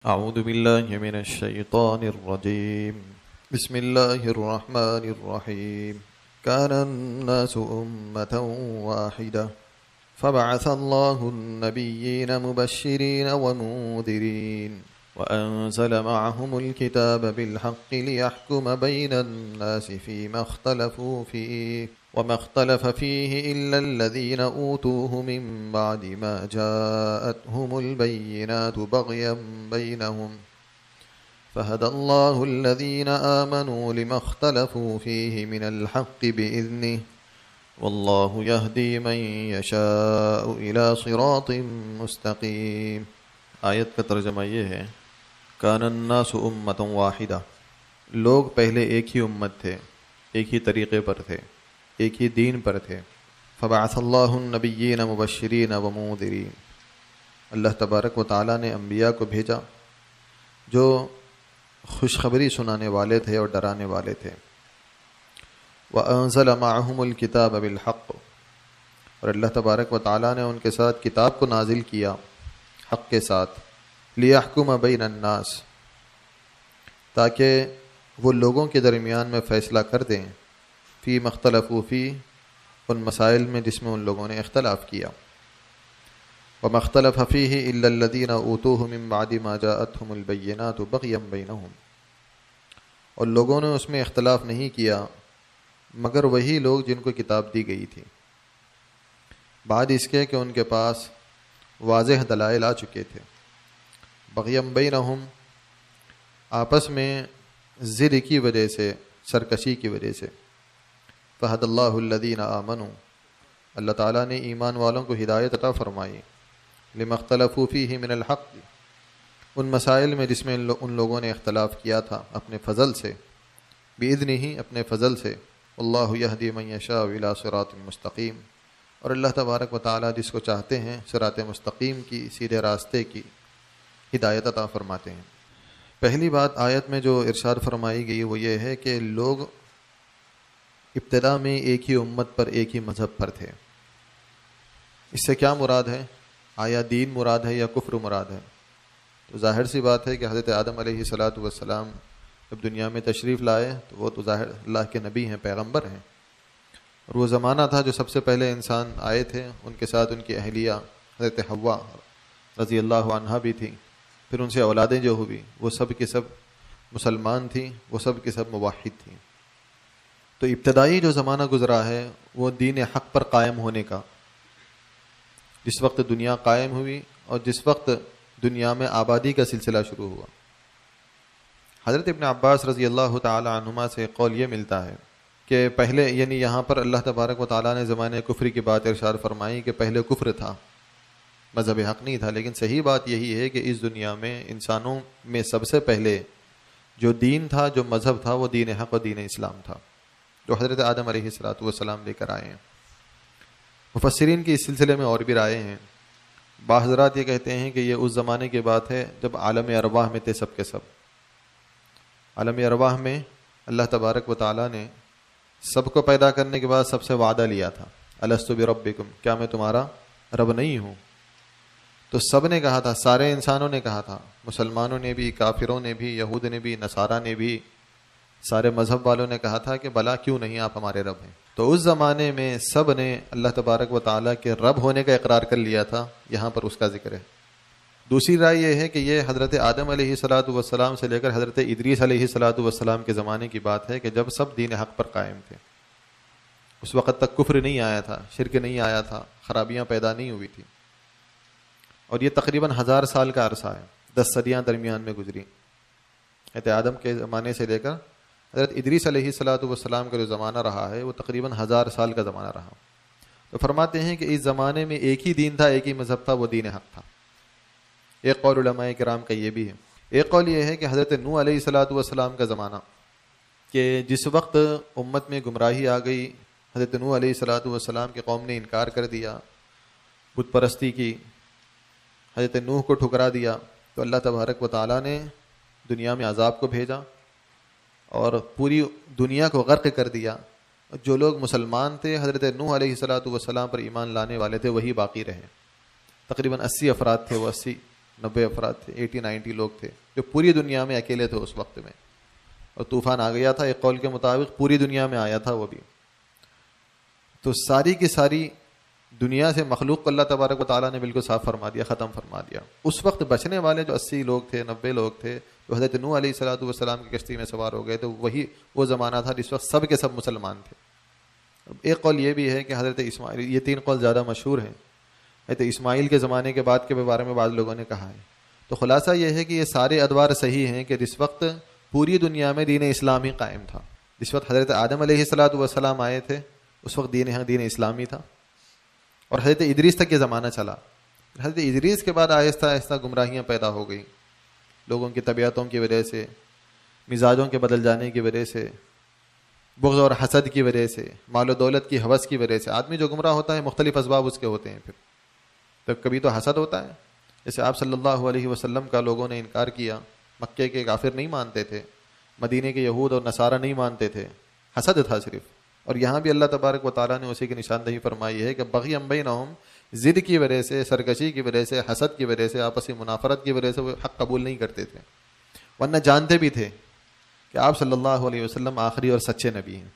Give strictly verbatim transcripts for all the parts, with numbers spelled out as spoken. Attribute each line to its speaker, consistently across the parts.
Speaker 1: اعوذ باللہ من الشیطان الرجیم بسم اللہ الرحمن الرحیم كان الناس أمة واحدة فبعث الله النبيين مبشرين ومنذرين وأنزل معهم الكتاب بالحق ليحكم بين الناس فيما اختلفوا فيه وما اختلف فيه إلا الذين أوتوه من بعد ما جاءتهم البينات بغيا بينهم فهدى الله الذين آمنوا لما اختلفوا فيه من الحق بإذنه والله يهدي من يشاء إلى صراط مستقيم. آیت کا ترجمہ یہ ہے کان الناس امۃ واحدہ، لوگ پہلے ایک ہی امت تھے، ایک ہی طریقے پر تھے، ایک ہی دین پر تھے. فبعث اللہ النبیین مبشرین ومنذرین، اللہ تبارک و تعالیٰ نے انبیاء کو بھیجا جو خوشخبری سنانے والے تھے اور ڈرانے والے تھے. وَأَنزَلَ مَعَهُمُ الْكِتَابَ بِالْحَقِّ، اور اللہ تبارک و تعالیٰ نے ان کے ساتھ کتاب کو نازل کیا حق کے ساتھ. لِيَحْكُمَ بَيْنَ النَّاسِ، تاکہ وہ لوگوں کے درمیان میں فیصلہ کر دیں. فی مختلفوا فی، ان مسائل میں جس میں ان لوگوں نے اختلاف کیا. وَمَا اخْتَلَفَ فِيهِ إِلَّا الَّذِينَ أُوتُوهُ مِن بَعْدِ مَا جَاءَتْهُمُ الْبَيِّنَاتُ بَغْيًا بَيْنَهُمْ، اور لوگوں نے اس میں اختلاف نہیں کیا مگر وہی لوگ جن کو کتاب دی گئی تھی، بعد اس کے کہ ان کے پاس واضح دلائل آ چکے تھے. بغیم بینہم، آپس میں ضد کی وجہ سے، سرکشی کی وجہ سے. فہد اللہ الذین آمنوا، اللہ تعالیٰ نے ایمان والوں کو ہدایت عطا فرمائی. لما اختلفوا فیہ من الحق، ان مسائل میں جس میں ان لوگوں نے اختلاف کیا تھا اپنے فضل سے. بإذنہ، اپنے فضل سے. اللہ یہدی من یشاء الی صراط مستقیم، اور اللہ تبارک و تعالیٰ جس کو چاہتے ہیں صراط مستقیم کی، سیدھے راستے کی ہدایت عطا فرماتے ہیں. پہلی بات آیت میں جو ارشاد فرمائی گئی وہ یہ ہے کہ لوگ ابتدا میں ایک ہی امت پر، ایک ہی مذہب پر تھے. اس سے کیا مراد ہے؟ آیا دین مراد ہے یا کفر مراد ہے؟ تو ظاہر سی بات ہے کہ حضرت آدم علیہ الصلاۃ والسلام جب دنیا میں تشریف لائے تو وہ تو ظاہر اللہ کے نبی ہیں، پیغمبر ہیں، اور وہ زمانہ تھا جو سب سے پہلے انسان آئے تھے. ان کے ساتھ ان کی اہلیہ حضرت حوا رضی اللہ عنہا بھی تھیں. پھر ان سے اولادیں جو ہوئی وہ سب کی سب مسلمان تھیں، وہ سب کی سب موحد تھیں. تو ابتدائی جو زمانہ گزرا ہے وہ دین حق پر قائم ہونے کا، جس وقت دنیا قائم ہوئی اور جس وقت دنیا میں آبادی کا سلسلہ شروع ہوا. حضرت ابن عباس رضی اللہ تعالی عنہما سے قول یہ ملتا ہے کہ پہلے، یعنی یہاں پر اللہ تبارک و تعالیٰ نے زمانے کفر کی بات ارشاد فرمائی کہ پہلے کفر تھا، مذہب حق نہیں تھا. لیکن صحیح بات یہی ہے کہ اس دنیا میں انسانوں میں سب سے پہلے جو دین تھا، جو مذہب تھا، وہ دین حق و دین اسلام تھا، جو حضرت آدم علیہ الصلاۃ والسلام لے کر آئے ہیں. مفسرین کی اس سلسلے میں اور بھی رائے ہیں. بعض حضرات یہ کہتے ہیں کہ یہ اس زمانے کی بات ہے جب عالم ارواح میں تھے سب کے سب. عالم ارواح میں اللہ تبارک و تعالیٰ نے سب کو پیدا کرنے کے بعد سب سے وعدہ لیا تھا، الست بربکم، کیا میں تمہارا رب نہیں ہوں؟ تو سب نے کہا تھا، سارے انسانوں نے کہا تھا، مسلمانوں نے بھی، کافروں نے بھی، یہود نے بھی، نصارہ نے بھی، سارے مذہب والوں نے کہا تھا کہ بلا کیوں نہیں آپ ہمارے رب ہیں. تو اس زمانے میں سب نے اللہ تبارک و تعالیٰ کے رب ہونے کا اقرار کر لیا تھا. یہاں پر اس کا ذکر ہے. دوسری رائے یہ ہے کہ یہ حضرت آدم علیہ الصلاۃ والسلام سے لے کر حضرت ادریس علیہ الصلاۃ والسلام کے زمانے کی بات ہے کہ جب سب دین حق پر قائم تھے. اس وقت تک کفر نہیں آیا تھا، شرک نہیں آیا تھا، خرابیاں پیدا نہیں ہوئی تھی. اور یہ تقریباً ہزار سال کا عرصہ ہے، دس صدیاں درمیان میں گزری. حضرت آدم کے زمانے سے لے کر حضرت ادریس علیہ الصلاۃ والسلام کا جو زمانہ رہا ہے وہ تقریباً ہزار سال کا زمانہ رہا. تو فرماتے ہیں کہ اس زمانے میں ایک ہی دین تھا، ایک ہی مذہب تھا، وہ دین حق تھا. ایک قول علماء کرام کا یہ بھی ہے. ایک قول یہ ہے کہ حضرت نوح علیہ الصلاۃ والسلام کا زمانہ، کہ جس وقت امت میں گمراہی آ گئی، حضرت نوح علیہ الصلاۃ والسلام کی قوم نے انکار کر دیا، بت پرستی کی، حضرت نوح کو ٹھکرا دیا، تو اللہ تبارک و تعالیٰ نے دنیا میں عذاب کو بھیجا اور پوری دنیا کو غرق کر دیا. جو لوگ مسلمان تھے، حضرت نوح علیہ الصلاۃ والسلام پر ایمان لانے والے تھے، وہی باقی رہے. تقریباً اسی افراد تھے، وہ اسی نبے افراد تھے، ایٹی نائنٹی لوگ تھے جو پوری دنیا میں اکیلے تھے اس وقت میں، اور طوفان آ گیا تھا، ایک قول کے مطابق پوری دنیا میں آیا تھا وہ بھی. تو ساری کی ساری دنیا سے مخلوق کو اللہ تبارک و تعالیٰ نے بالکل صاف فرما دیا، ختم فرما دیا. اس وقت بچنے والے جو اسی لوگ تھے، نبے لوگ تھے جو حضرت نوح علیہ الصلوۃ والسلام کی کشتی میں سوار ہو گئے تھے، وہی وہ زمانہ تھا جس وقت سب کے سب مسلمان تھے. ایک قول یہ بھی ہے کہ حضرت اسماعیل، یہ تین قول زیادہ مشہور ہیں، حضرت اسماعیل کے زمانے کے بعد کے بارے میں بعض لوگوں نے کہا ہے. تو خلاصہ یہ ہے کہ یہ سارے ادوار صحیح ہیں کہ جس وقت پوری دنیا میں دین اسلام ہی قائم تھا. جس وقت حضرت آدم علیہ الصلوۃ والسلام آئے تھے اس وقت دین دین اسلامی تھا، اور حضرت ادریس تک یہ زمانہ چلا. حضرت ادریس کے بعد آہستہ آہستہ گمراہیاں پیدا ہو گئیں، لوگوں کی طبیعتوں کی وجہ سے، مزاجوں کے بدل جانے کی وجہ سے، بغض اور حسد کی وجہ سے، مال و دولت کی ہوس کی وجہ سے. آدمی جو گمراہ ہوتا ہے مختلف اسباب اس کے ہوتے ہیں. پھر تو کبھی تو حسد ہوتا ہے، جیسے آپ صلی اللہ علیہ وسلم کا لوگوں نے انکار کیا، مکے کے کافر نہیں مانتے تھے، مدینے کے یہود اور نصارہ نہیں مانتے تھے، حسد تھا صرف. اور یہاں بھی اللہ تبارک و تعالیٰ نے اسی کی نشاندہی فرمائی ہے کہ بغی بینہم، ضد کی وجہ سے، سرکشی کی وجہ سے، حسد کی وجہ سے، آپسی منافرت کی وجہ سے وہ حق قبول نہیں کرتے تھے، ورنہ جانتے بھی تھے کہ آپ صلی اللہ علیہ وسلم آخری اور سچے نبی ہیں.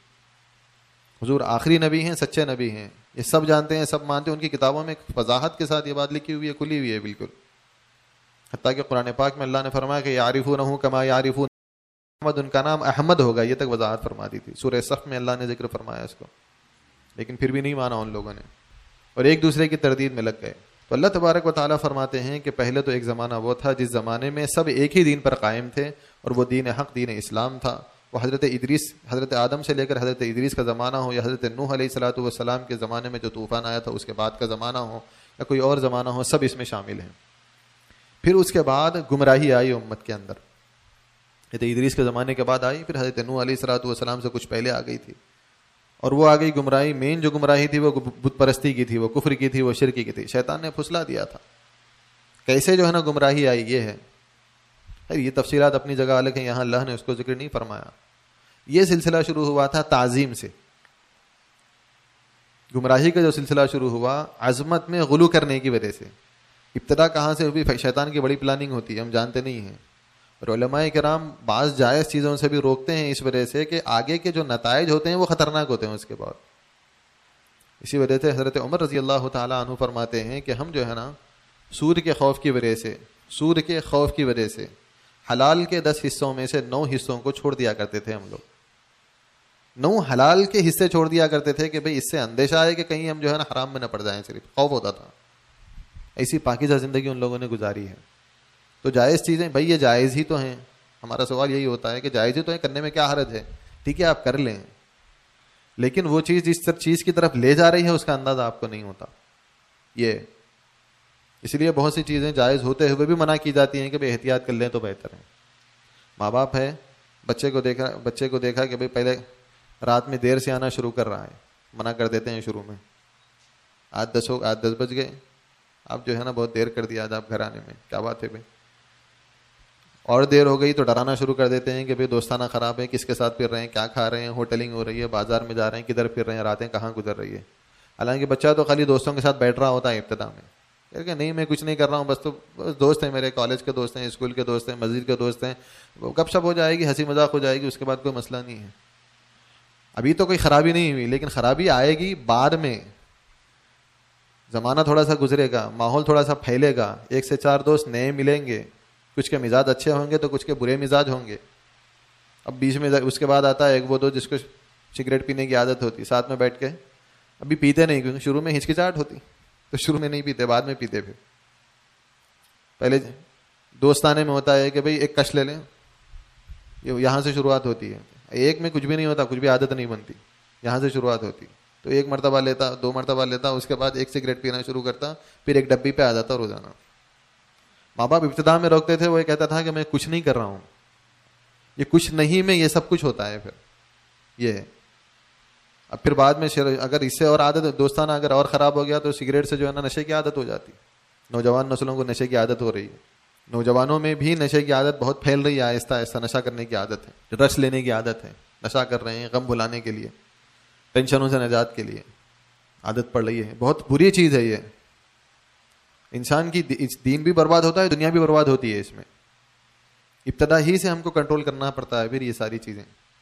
Speaker 1: حضور آخری نبی ہیں، سچے نبی ہیں، یہ سب جانتے ہیں، سب مانتے ہیں. ان کی کتابوں میں وضاحت کے ساتھ یہ بات لکھی ہوئی ہے، کھلی ہوئی ہے بالکل. حتیٰ کہ قرآن پاک میں اللہ نے فرمایا کہ یعرفونہ کما یعرفون احمد، ان کا نام احمد ہوگا، یہ تک وضاحت فرما دی تھی. سورہ صف میں اللہ نے ذکر فرمایا اس کو، لیکن پھر بھی نہیں مانا ان لوگوں نے اور ایک دوسرے کی تردید میں لگ گئے. تو اللہ تبارک و تعالیٰ فرماتے ہیں کہ پہلے تو ایک زمانہ وہ تھا جس زمانے میں سب ایک ہی دین پر قائم تھے، اور وہ دین حق دین اسلام تھا. وہ حضرت ادریس، حضرت آدم سے لے کر حضرت ادریس کا زمانہ ہو، یا حضرت نوح علیہ الصلوۃ والسلام کے زمانے میں جو طوفان آیا تھا اس کے بعد کا زمانہ ہو، یا کوئی اور زمانہ ہو، سب اس میں شامل ہیں. پھر اس کے بعد گمراہی آئی امت کے اندر، حضرت ادریس کے زمانے کے بعد آئی، پھر حضرت نوح علیہ الصلوۃ والسلام سے کچھ پہلے آ گئی تھی. اور وہ آ گئی گمراہی. مین جو گمراہی تھی وہ بت پرستی کی تھی، وہ کفر کی تھی، وہ شرک کی تھی. شیطان نے پھسلا دیا تھا. کیسے جو ہے نا گمراہی آئی یہ ہے، یہ تفصیلات اپنی جگہ الگ ہیں، یہاں اللہ نے اس کو ذکر نہیں فرمایا. یہ سلسلہ شروع ہوا تھا تعظیم سے. گمراہی کا جو سلسلہ شروع ہوا عظمت میں غلو کرنے کی وجہ سے. ابتدا کہاں سے ہوئی؟ شیطان کی بڑی پلاننگ ہوتی ہے، ہم جانتے نہیں ہیں. اور علماء کرام بعض جائز چیزوں سے بھی روکتے ہیں اس وجہ سے کہ آگے کے جو نتائج ہوتے ہیں وہ خطرناک ہوتے ہیں اس کے بعد. اسی وجہ سے حضرت عمر رضی اللہ تعالیٰ عنہ فرماتے ہیں کہ ہم جو ہے نا سود کے خوف کی وجہ سے سود کے خوف کی وجہ سے حلال کے دس حصوں میں سے نو حصوں کو چھوڑ دیا کرتے تھے. ہم لوگ نو حلال کے حصے چھوڑ دیا کرتے تھے کہ بھئی اس سے اندیشہ ہے کہ کہیں ہم جو ہے نا حرام میں نہ پڑ جائیں، صرف خوف ہوتا تھا. ایسی پاکیزہ زندگی ان لوگوں نے گزاری ہے. تو جائز چیزیں بھائی یہ جائز ہی تو ہیں. ہمارا سوال یہی ہوتا ہے کہ جائز ہی تو ہیں، کرنے میں کیا حرج ہے؟ ٹھیک ہے آپ کر لیں، لیکن وہ چیز جس چیز کی طرف لے جا رہی ہے اس کا اندازہ آپ کو نہیں ہوتا. یہ اس لیے بہت سی چیزیں جائز ہوتے ہوئے بھی منع کی جاتی ہیں کہ بھئی احتیاط کر لیں تو بہتر ہے. ماں باپ ہے، بچے کو دیکھا بچے کو دیکھا کہ بھئی پہلے رات میں دیر سے آنا شروع کر رہا ہے، منع کر دیتے ہیں شروع میں. آج دس ہو آج دس بج گئے، آپ جو ہے نا بہت دیر کر دیا آج آپ گھر آنے میں، کیا بات ہے بھائی؟ اور دیر ہو گئی تو ڈرانا شروع کر دیتے ہیں کہ بھئی دوستانہ خراب ہے، کس کے ساتھ پھر رہے ہیں، کیا کھا رہے ہیں، ہوٹلنگ ہو رہی ہے، بازار میں جا رہے ہیں، کدھر پھر رہے ہیں، راتیں کہاں گزر رہی ہے. حالانکہ بچہ تو خالی دوستوں کے ساتھ بیٹھ رہا ہوتا ہے ابتدا میں، کہ نہیں میں کچھ نہیں کر رہا ہوں، بس تو بس دوست ہیں میرے، کالج کے دوست ہیں، اسکول کے دوست ہیں، مسجد کے دوست ہیں، گپ شپ ہو جائے گی، ہنسی مذاق ہو جائے گی، اس کے بعد کوئی مسئلہ نہیں ہے. ابھی تو کوئی خرابی نہیں ہوئی، لیکن خرابی آئے گی بعد میں. زمانہ تھوڑا سا گزرے گا، ماحول تھوڑا سا پھیلے گا، ایک سے چار دوست نئے ملیں گے، کچھ کے مزاج اچھے ہوں گے تو کچھ کے برے مزاج ہوں گے. اب بیچ میں اس کے بعد آتا ہے ایک وہ دو جس کو سگریٹ پینے کی عادت ہوتی، ساتھ میں بیٹھ کے ابھی پیتے نہیں کیونکہ شروع میں ہچکچاہٹ ہوتی تو شروع میں نہیں پیتے، بعد میں پیتے. پھر پہلے دوستانے میں ہوتا ہے کہ بھئی ایک کش لے لیں، یہاں سے شروعات ہوتی ہے. ایک میں کچھ بھی نہیں ہوتا، کچھ بھی عادت نہیں بنتی، یہاں سے شروعات ہوتی. تو ایک مرتبہ لیتا، دو مرتبہ لیتا، اس کے بعد ایک سگریٹ پینا شروع کرتا، پھر ایک ڈبی پہ آ جاتا روزانہ. ماں باپ ابتدا میں روکتے تھے، وہ یہ کہتا تھا کہ میں کچھ نہیں کر رہا ہوں، یہ کچھ نہیں میں یہ سب کچھ ہوتا ہے. پھر یہ ہے. اب پھر بعد میں اگر اس سے اور عادت دوستانہ اگر اور خراب ہو گیا تو سگریٹ سے جو ہے نا نشے کی عادت ہو جاتی. نوجوان نسلوں کو نشے کی عادت ہو رہی ہے، نوجوانوں میں بھی نشے کی عادت بہت پھیل رہی ہے، آہستہ آہستہ نشہ کرنے کی عادت ہے، رش لینے کی عادت ہے، نشہ کر رہے ہیں غم بھلانے کے لیے، ٹینشنوں سے نجات کے لیے عادت پڑ رہی ہے. بہت بری چیز ہے یہ. انسان کی دین بھی برباد ہوتا ہے, دنیا بھی برباد ہوتی ہے. اس میں ابتدا ہی سے ہم کو کنٹرول کرنا پڑتا ہے. پھر یہ ساری چیزیں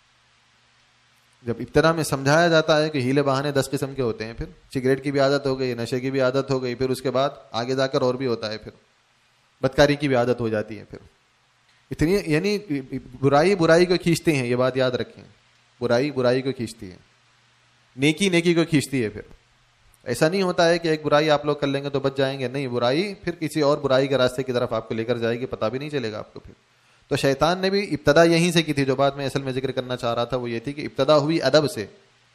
Speaker 1: جب ابتدا میں سمجھایا جاتا ہے کہ ہیلے بہانے دس قسم کے ہوتے ہیں, پھر سگریٹ کی بھی عادت ہو گئی, نشے کی بھی عادت ہو گئی, پھر اس کے بعد آگے جا کر اور بھی ہوتا ہے, پھر بدکاری کی بھی عادت ہو جاتی ہے. پھر اتنی یعنی برائی برائی کو کھینچتے ہیں, یہ بات یاد رکھیں. برائی برائی کو کھینچتی ہے, نیکی نیکی کو کھینچتی ہے. پھر ایسا نہیں ہوتا ہے کہ ایک برائی آپ لوگ کر لیں گے تو بچ جائیں گے, نہیں, برائی پھر کسی اور برائی کے راستے کی طرف آپ کو لے کر جائے گی, پتہ بھی نہیں چلے گا آپ کو. پھر تو شیطان نے بھی ابتدا یہیں سے کی تھی. جو بات میں اصل میں ذکر کرنا چاہ رہا تھا وہ یہ تھی کہ ابتدا ہوئی ادب سے.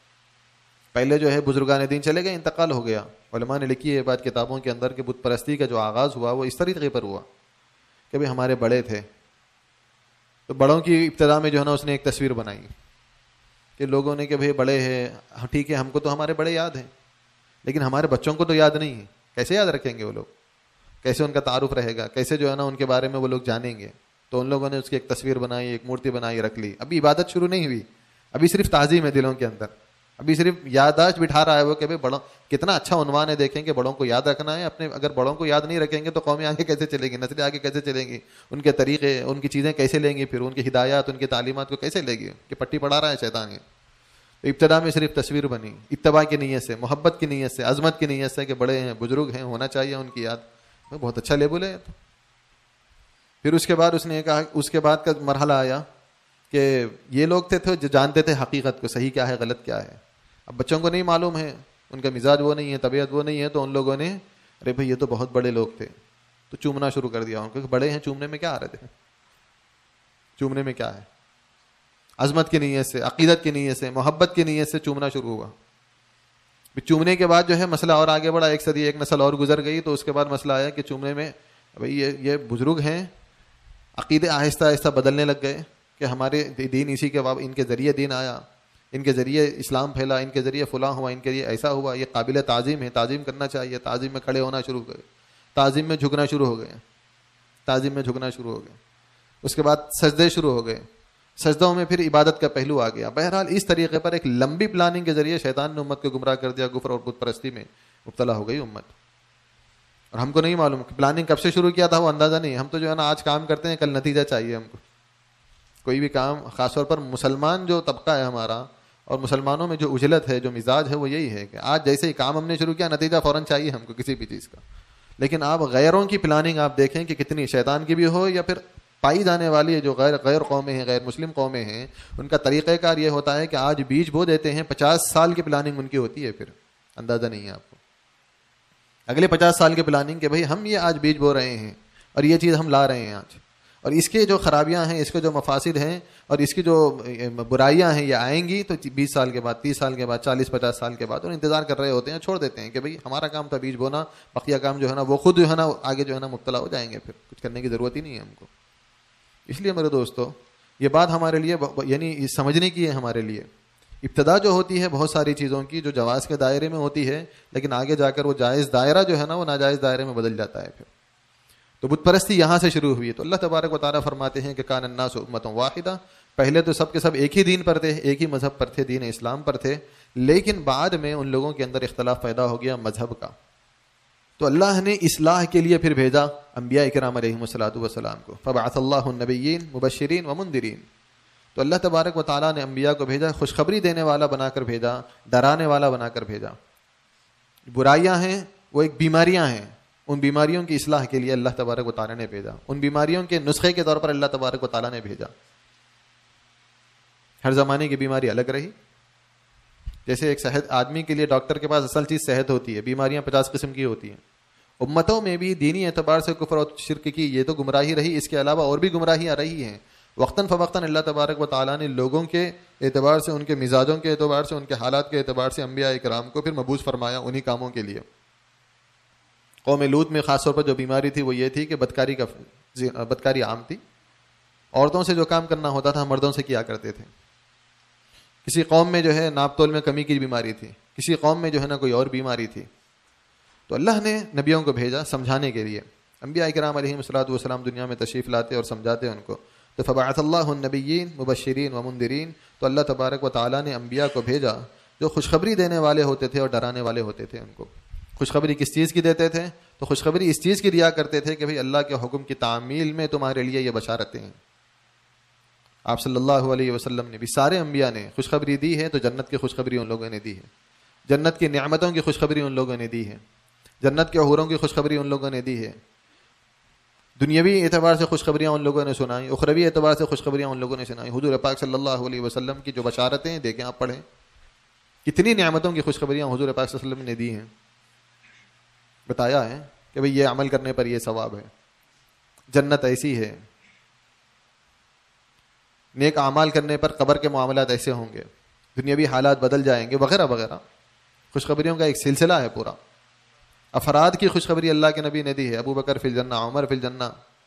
Speaker 1: پہلے جو ہے بزرگان دین چلے گئے, انتقال ہو گیا. علماء نے لکھی ہے بات کتابوں کے اندر کہ بت پرستی کا جو آغاز ہوا وہ اس طریقے پر ہوا کہ بھائی ہمارے بڑے تھے, تو بڑوں کی ابتدا میں جو ہے نا اس نے ایک تصویر بنائی کہ لوگوں نے کہ بھائی بڑے ہیں, ٹھیک ہے, ہم کو تو ہمارے بڑے یاد ہیں, لیکن ہمارے بچوں کو تو یاد نہیں ہے. کیسے یاد رکھیں گے وہ لوگ, کیسے ان کا تعارف رہے گا, کیسے جو ہے نا ان کے بارے میں وہ لوگ جانیں گے. تو ان لوگوں نے اس کی ایک تصویر بنائی, ایک مورتی بنائی, رکھ لی. ابھی عبادت شروع نہیں ہوئی, ابھی صرف تعظیم ہے دلوں کے اندر, ابھی صرف یادداشت بٹھا رہا ہے وہ کہ بھائی بڑوں, کتنا اچھا عنوان ہے, دیکھیں کہ بڑوں کو یاد رکھنا ہے. اپنے اگر بڑوں کو یاد نہیں رکھیں گے تو قومیں آگے کیسے چلیں گی, نسلیں آگے کیسے چلیں گی, ان کے طریقے, ان کی چیزیں کیسے لیں گی, پھر ان کی ہدایات, ان کی تعلیمات کو کیسے لے گی, کہ پٹی پڑھا رہا ہے شیطان. یہ ابتدا میں صرف تصویر بنی, اتباع کی نیت سے, محبت کی نیت سے, عظمت کی نیت سے کہ بڑے ہیں, بزرگ ہیں, ہونا چاہیے ان کی یاد. بہت اچھا لیبل ہے. تو پھر اس کے بعد اس نے کہا, اس کے بعد کا مرحلہ آیا کہ یہ لوگ تھے جو جانتے تھے حقیقت کو, صحیح کیا ہے غلط کیا ہے. اب بچوں کو نہیں معلوم ہے, ان کا مزاج وہ نہیں ہے, طبیعت وہ نہیں ہے, تو ان لوگوں نے ارے بھائی یہ تو بہت بڑے لوگ تھے, تو چومنا شروع کر دیا ان کو. بڑے ہیں, چومنے میں کیا آ رہے تھے, چومنے میں کیا ہے. عظمت کی نیت سے, عقیدت کی نیت سے, محبت کی نیت سے چومنا شروع ہوا. چومنے کے بعد جو ہے مسئلہ اور آگے بڑھا, ایک صدی ایک نسل اور گزر گئی, تو اس کے بعد مسئلہ آیا کہ چومنے میں بھائی یہ یہ بزرگ ہیں, عقیدے آہستہ آہستہ بدلنے لگ گئے کہ ہمارے دین اسی کے ان کے ذریعے دین آیا, ان کے ذریعے اسلام پھیلا, ان کے ذریعے فلاں ہوا, ان کے لیے ایسا ہوا, یہ قابل تعظیم ہے, تعظیم کرنا چاہیے. تعظیم میں کھڑے ہونا شروع ہو گئے, تعظیم میں جھکنا شروع ہو گئے, تعظیم میں جھکنا شروع ہو گئے. اس کے بعد سجدے شروع ہو گئے, سجدوں میں پھر عبادت کا پہلو آ گیا. بہرحال اس طریقے پر ایک لمبی پلاننگ کے ذریعے شیطان نے امت کو گمراہ کر دیا, کفر اور بت پرستی میں مبتلا ہو گئی امت. اور ہم کو نہیں معلوم کہ پلاننگ کب سے شروع کیا تھا, وہ اندازہ نہیں. ہم تو جو ہے نا آج کام کرتے ہیں, کل نتیجہ چاہیے ہم کو. کوئی بھی کام, خاص طور پر مسلمان جو طبقہ ہے ہمارا, اور مسلمانوں میں جو اجلت ہے, جو مزاج ہے, وہ یہی ہے کہ آج جیسے ہی کام ہم نے شروع کیا, نتیجہ فوراً چاہیے ہم کو کسی بھی چیز کا. لیکن آپ غیروں کی پلاننگ آپ دیکھیں کہ کتنی, شیطان کی بھی ہو یا پھر پائی جانے والی ہے جو غیر غیر قومیں ہیں, غیر مسلم قومیں ہیں, ان کا طریقہ کار یہ ہوتا ہے کہ آج بیج بو دیتے ہیں, پچاس سال کی پلاننگ ان کی ہوتی ہے. پھر اندازہ نہیں ہے آپ کو اگلے پچاس سال کی پلاننگ کہ بھائی ہم یہ آج بیج بو رہے ہیں اور یہ چیز ہم لا رہے ہیں آج, اور اس کے جو خرابیاں ہیں, اس کے جو مفاسد ہیں, اور اس کی جو برائیاں ہیں, یہ آئیں گی تو بیس سال کے بعد, تیس سال کے بعد, چالیس پچاس سال کے بعد. اور انتظار کر رہے ہوتے ہیں, چھوڑ دیتے ہیں کہ بھائی ہمارا کام تھا بیج بونا, بقیہ کام جو ہے نا وہ خود جو ہے نا آگے جو ہے نا مبتلا ہو جائیں گے, پھر کچھ کرنے کی ضرورت ہی نہیں ہے ہم کو. اس لیے میرے دوستو, یہ بات ہمارے لیے یعنی سمجھنے کی ہے ہمارے لیے. ابتدا جو ہوتی ہے بہت ساری چیزوں کی جو جواز کے دائرے میں ہوتی ہے, لیکن آگے جا کر وہ جائز دائرہ جو ہے نا وہ ناجائز دائرے میں بدل جاتا ہے. پھر تو بت پرستی یہاں سے شروع ہوئی. تو اللہ تبارک و تعالیٰ فرماتے ہیں کہ کان الناس امۃ واحدہ, پہلے تو سب کے سب ایک ہی دین پر تھے, ایک ہی مذہب پر تھے, دین اسلام پر تھے, لیکن بعد میں ان لوگوں کے اندر اختلاف پیدا ہو گیا مذہب کا. تو اللہ نے اصلاح کے لیے پھر بھیجا انبیاء کرام علیہم الصلوۃ والسلام کو. فبعث اللہ النبیین مبشرین ومنذرین. تو اللہ تبارک و تعالیٰ نے انبیاء کو بھیجا, خوشخبری دینے والا بنا کر بھیجا, ڈرانے والا بنا کر بھیجا. برائیاں ہیں وہ ایک بیماریاں ہیں, ان بیماریوں کی اصلاح کے لیے اللہ تبارک و تعالیٰ نے بھیجا. ان بیماریوں کے نسخے کے طور پر اللہ تبارک و تعالیٰ نے بھیجا. ہر زمانے کی بیماری الگ رہی. جیسے ایک صحت آدمی کے لیے ڈاکٹر کے پاس اصل چیز صحت ہوتی ہے, بیماریاں پچاس قسم کی ہوتی ہیں. امتوں میں بھی دینی اعتبار سے کفر اور شرک کی یہ تو گمراہی رہی, اس کے علاوہ اور بھی گمراہیاں رہی ہیں. وقتاً فوقتاً اللہ تبارک و تعالیٰ نے لوگوں کے اعتبار سے, ان کے مزاجوں کے اعتبار سے, ان کے حالات کے اعتبار سے انبیاء کرام کو پھر مبعوث فرمایا انہی کاموں کے لیے. قوم لوط میں خاص طور پر جو بیماری تھی وہ یہ تھی کہ بدکاری کا بدکاری عام تھی. عورتوں سے جو کام کرنا ہوتا تھا مردوں سے کیا کرتے تھے. کسی قوم میں جو ہے ناپ تول میں کمی کی بیماری تھی, کسی قوم میں جو ہے نا کوئی اور بیماری تھی. تو اللہ نے نبیوں کو بھیجا سمجھانے کے لیے. انبیاء کرام علیہم الصلوۃ والسلام دنیا میں تشریف لاتے اور سمجھاتے ان کو. تو فبعث اللہ النبیین مبشرین ومنذرین. تو اللہ تبارک و تعالیٰ نے انبیاء کو بھیجا جو خوشخبری دینے والے ہوتے تھے اور ڈرانے والے ہوتے تھے. ان کو خوشخبری کس چیز کی دیتے تھے؟ تو خوشخبری اس چیز کی دیا کرتے تھے کہ بھئی اللہ کے حکم کی تعمیل میں تمہارے لیے یہ بشارتیں ہیں. آپ صلی اللہ علیہ وسلم نے بھی سارے انبیاء نے خوشخبری دی ہے، تو جنت کی خوشخبری ان لوگوں نے دی ہے، جنت کی نعمتوں کی خوشخبری ان لوگوں نے دی ہے، جنت کے حوروں کی خوشخبری ان لوگوں نے دی ہے، دنیاوی اعتبار سے خوشخبریاں ان لوگوں نے سنائی، اخروی اعتبار سے خوشخبریاں ان لوگوں نے سنائی. حضور پاک صلی اللہ علیہ وسلم کی جو بشارتیں ہیں دیکھیں آپ پڑھیں، کتنی نعمتوں کی خوشخبریاں حضور پاک صلی اللہ علیہ وسلم نے دی ہیں. بتایا ہے کہ بھئی یہ عمل کرنے پر یہ ثواب ہے، جنت ایسی ہے، نیک اعمال کرنے پر قبر کے معاملات ایسے ہوں گے، دنیاوی حالات بدل جائیں گے، وغیرہ وغیرہ. خوشخبریوں کا ایک سلسلہ ہے پورا. افراد کی خوشخبری اللہ کے نبی نے دی ہے، ابو بکر فی الجنہ، عمر فی الجنہ،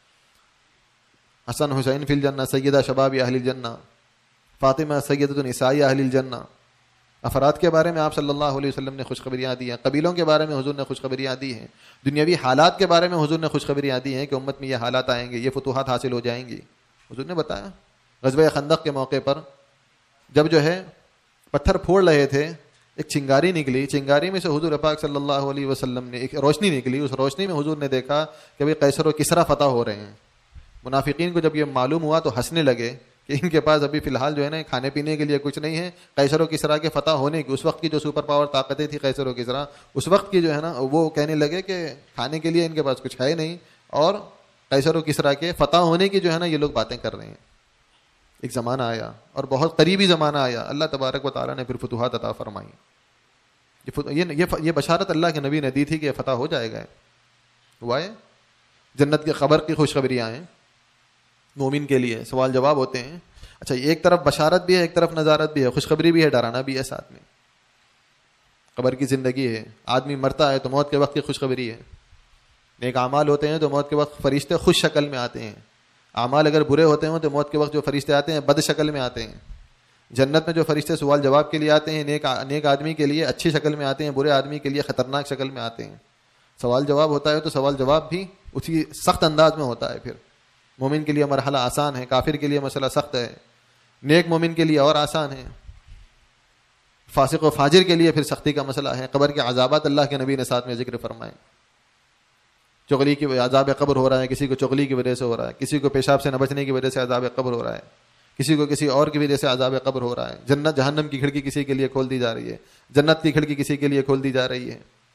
Speaker 1: حسن حسین فی الجنہ، سیدہ شباب اہل الجنہ، فاطمہ سیدۃ نساء اہل الجنہ. افراد کے بارے میں آپ صلی اللہ علیہ وسلم نے خوشخبریاں دی ہیں، قبیلوں کے بارے میں حضور نے خوشخبریاں دی ہیں، دنیاوی حالات کے بارے میں حضور نے خوشخبریاں دی ہیں کہ امت میں یہ حالات آئیں گے، یہ فتوحات حاصل ہو جائیں گی. حضور نے بتایا. غزوہ خندق کے موقع پر جب جو ہے پتھر پھوڑ رہے تھے، ایک چنگاری نکلی، چنگاری میں سے حضور پاک صلی اللہ علیہ وسلم نے ایک روشنی نکلی، اس روشنی میں حضور نے دیکھا کہ بھئی قیصر و کسریٰ فتح ہو رہے ہیں. منافقین کو جب یہ معلوم ہوا تو ہنسنے لگے کہ ان کے پاس ابھی فی الحال جو ہے نا کھانے پینے کے لیے کچھ نہیں ہے. قیصر و کسریٰ کے فتح ہونے کی، اس وقت کی جو سپر پاور طاقتیں تھی قیصر و کسریٰ، اس وقت کی جو ہے نا وہ کہنے لگے کہ کھانے کے لیے ان کے پاس کچھ ہے نہیں، اور قیصر و کسریٰ کے فتح ہونے کی جو ہے نا یہ لوگ باتیں کر رہے ہیں. ایک زمانہ آیا اور بہت قریبی زمانہ آیا، اللہ تبارک و تعالیٰ نے پھر فتوحات عطا فرمائی. یہ یہ بشارت اللہ کے نبی نے دی تھی کہ یہ فتح ہو جائے گا. ہوا ہے. جنت کی خبر کی خوشخبریاں ہیں مومن کے لیے. سوال جواب ہوتے ہیں. اچھا، ایک طرف بشارت بھی ہے، ایک طرف نظارت بھی ہے، خوشخبری بھی ہے، ڈرانا بھی ہے ساتھ میں. قبر کی زندگی ہے، آدمی مرتا ہے تو موت کے وقت کی خوشخبری ہے. نیک اعمال ہوتے ہیں تو موت کے وقت فرشتے خوش شکل میں آتے ہیں. اعمال اگر برے ہوتے ہیں تو موت کے وقت جو فرشتے آتے ہیں بد شکل میں آتے ہیں. جنت میں جو فرشتے سوال جواب کے لیے آتے ہیں، نیک نیک آدمی کے لیے اچھی شکل میں آتے ہیں، برے آدمی کے لیے خطرناک شکل میں آتے ہیں. سوال جواب ہوتا ہے تو سوال جواب بھی اسی سخت انداز میں ہوتا ہے. پھر مومن کے لیے مرحلہ آسان ہے، کافر کے لیے مسئلہ سخت ہے، نیک مومن کے لیے اور آسان ہے، فاسق و فاجر کے لیے پھر سختی کا مسئلہ ہے. قبر کے عذابات اللہ کے نبی نے ساتھ میں ذکر فرمائے. چغلی کی عذاب قبر ہو رہا ہے، کسی کو چغلی کی وجہ سے ہو رہا ہے، کسی کو پیشاب سے نہ بچنے کی وجہ سے عذاب قبر ہو رہا ہے، کسی کو کسی اور کی وجہ سے عذاب قبر ہو رہا ہے. جنت جہنم کی کھڑکی کسی کے لیے کھول دی جا رہی ہے، جنت کی کھڑکی کسی کے لیے کھول دی جا رہی ہے.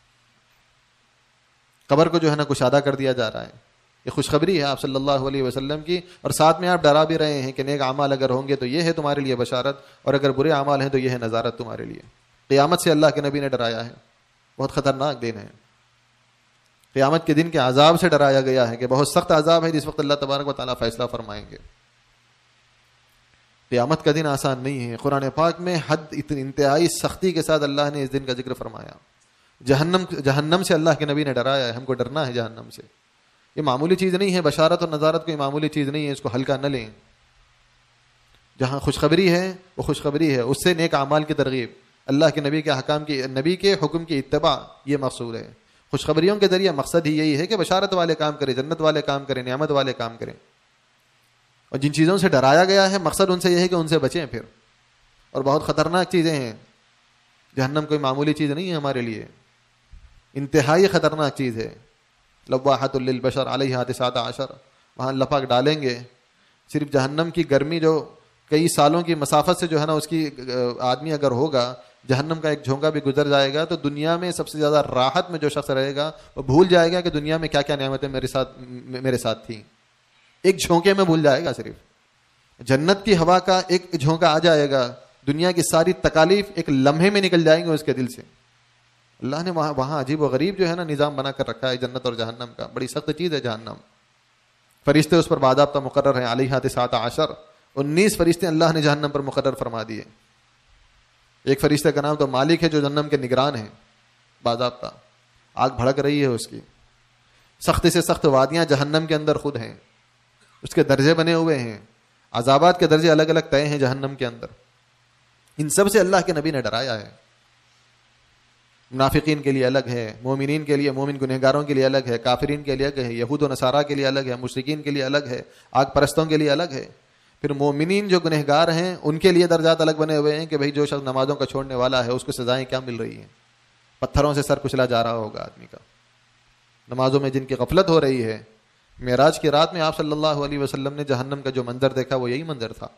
Speaker 1: قبر کو جو ہے نا کشادہ کر دیا جا رہا ہے. یہ خوشخبری ہے آپ صلی اللہ علیہ وسلم کی، اور ساتھ میں آپ ڈرا بھی رہے ہیں کہ نیک اعمال اگر ہوں گے تو یہ ہے تمہارے لیے بشارت، اور اگر برے اعمال ہیں تو یہ ہے نذارت تمہارے لیے. قیامت سے اللہ کے نبی نے ڈرایا ہے. بہت خطرناک دن ہے. قیامت کے دن کے عذاب سے ڈرایا گیا ہے کہ بہت سخت عذاب ہے جس وقت اللہ تبارک و تعالیٰ فیصلہ فرمائیں گے. قیامت کا دن آسان نہیں ہے. قرآن پاک میں حد انتہائی سختی کے ساتھ اللہ نے اس دن کا ذکر فرمایا. جہنم جہنم سے اللہ کے نبی نے ڈرایا ہے. ہم کو ڈرنا ہے جہنم سے. یہ معمولی چیز نہیں ہے. بشارت اور نذارت کوئی معمولی چیز نہیں ہے، اس کو ہلکا نہ لیں. جہاں خوشخبری ہے وہ خوشخبری ہے، اس سے نیک اعمال کی ترغیب، اللہ کے نبی کے حکام کی نبی کے حکم کی اتباع، یہ مقصود ہے. خوشخبریوں کے ذریعے مقصد ہی یہی ہے کہ بشارت والے کام کریں، جنت والے کام کریں، نعمت والے کام کریں. اور جن چیزوں سے ڈرایا گیا ہے مقصد ان سے یہ ہے کہ ان سے بچیں پھر. اور بہت خطرناک چیزیں ہیں. جہنم کوئی معمولی چیز نہیں ہے ہمارے لیے، انتہائی خطرناک چیز ہے. لواحۃ للبشر علیہا تسعۃ عشر، وہاں لپک ڈالیں گے. صرف جہنم کی گرمی جو کئی سالوں کی مسافت سے جو ہے نا اس کی آدمی اگر ہوگا، جہنم کا ایک جھونکا بھی گزر جائے گا تو دنیا میں سب سے زیادہ راحت میں جو شخص رہے گا وہ بھول جائے گا کہ دنیا میں کیا کیا نعمتیں میرے ساتھ میرے ساتھ تھیں. ایک جھونکے میں بھول جائے گا. صرف جنت کی ہوا کا ایک جھونکا آ جائے گا، دنیا کی ساری تکالیف ایک لمحے میں نکل جائیں گے اس کے دل سے. اللہ نے وہاں وہاں عجیب و غریب جو ہے نا نظام بنا کر رکھا ہے جنت اور جہنم کا. بڑی سخت چیز ہے جہنم. فرشتے اس پر باضابطہ مقرر ہیں. علیہا تسعۃ عشر، انیس فرشتے اللہ نے جہنم پر مقرر فرما دیے. ایک فرشتے کا نام تو مالک ہے جو جہنم کے نگران ہیں باضابطہ. آگ بھڑک رہی ہے اس کی. سخت سے سخت وادیاں جہنم کے اندر خود ہیں، اس کے درجے بنے ہوئے ہیں. عذابات کے درجے الگ الگ طے ہیں جہنم کے اندر. ان سب سے اللہ کے نبی نے ڈرایا ہے. منافقین کے لیے الگ ہے، مومنین کے لیے، مومن گنہگاروں کے لیے الگ ہے، کافرین کے لیے الگ ہے، یہود و نصارہ کے لیے الگ ہے، مشرکین کے لیے الگ ہے، آگ پرستوں کے لیے الگ ہے. پھر مومنین جو گنہگار ہیں ان کے لیے درجات الگ بنے ہوئے ہیں کہ بھئی جو شخص نمازوں کا چھوڑنے والا ہے اس کو سزائیں کیا مل رہی ہیں. پتھروں سے سر کچلا جا رہا ہوگا آدمی کا. نمازوں میں جن کی غفلت ہو رہی ہے. معراج کی رات میں آپ صلی اللہ علیہ وسلم نے جہنم کا جو منظر دیکھا وہ یہی منظر تھا.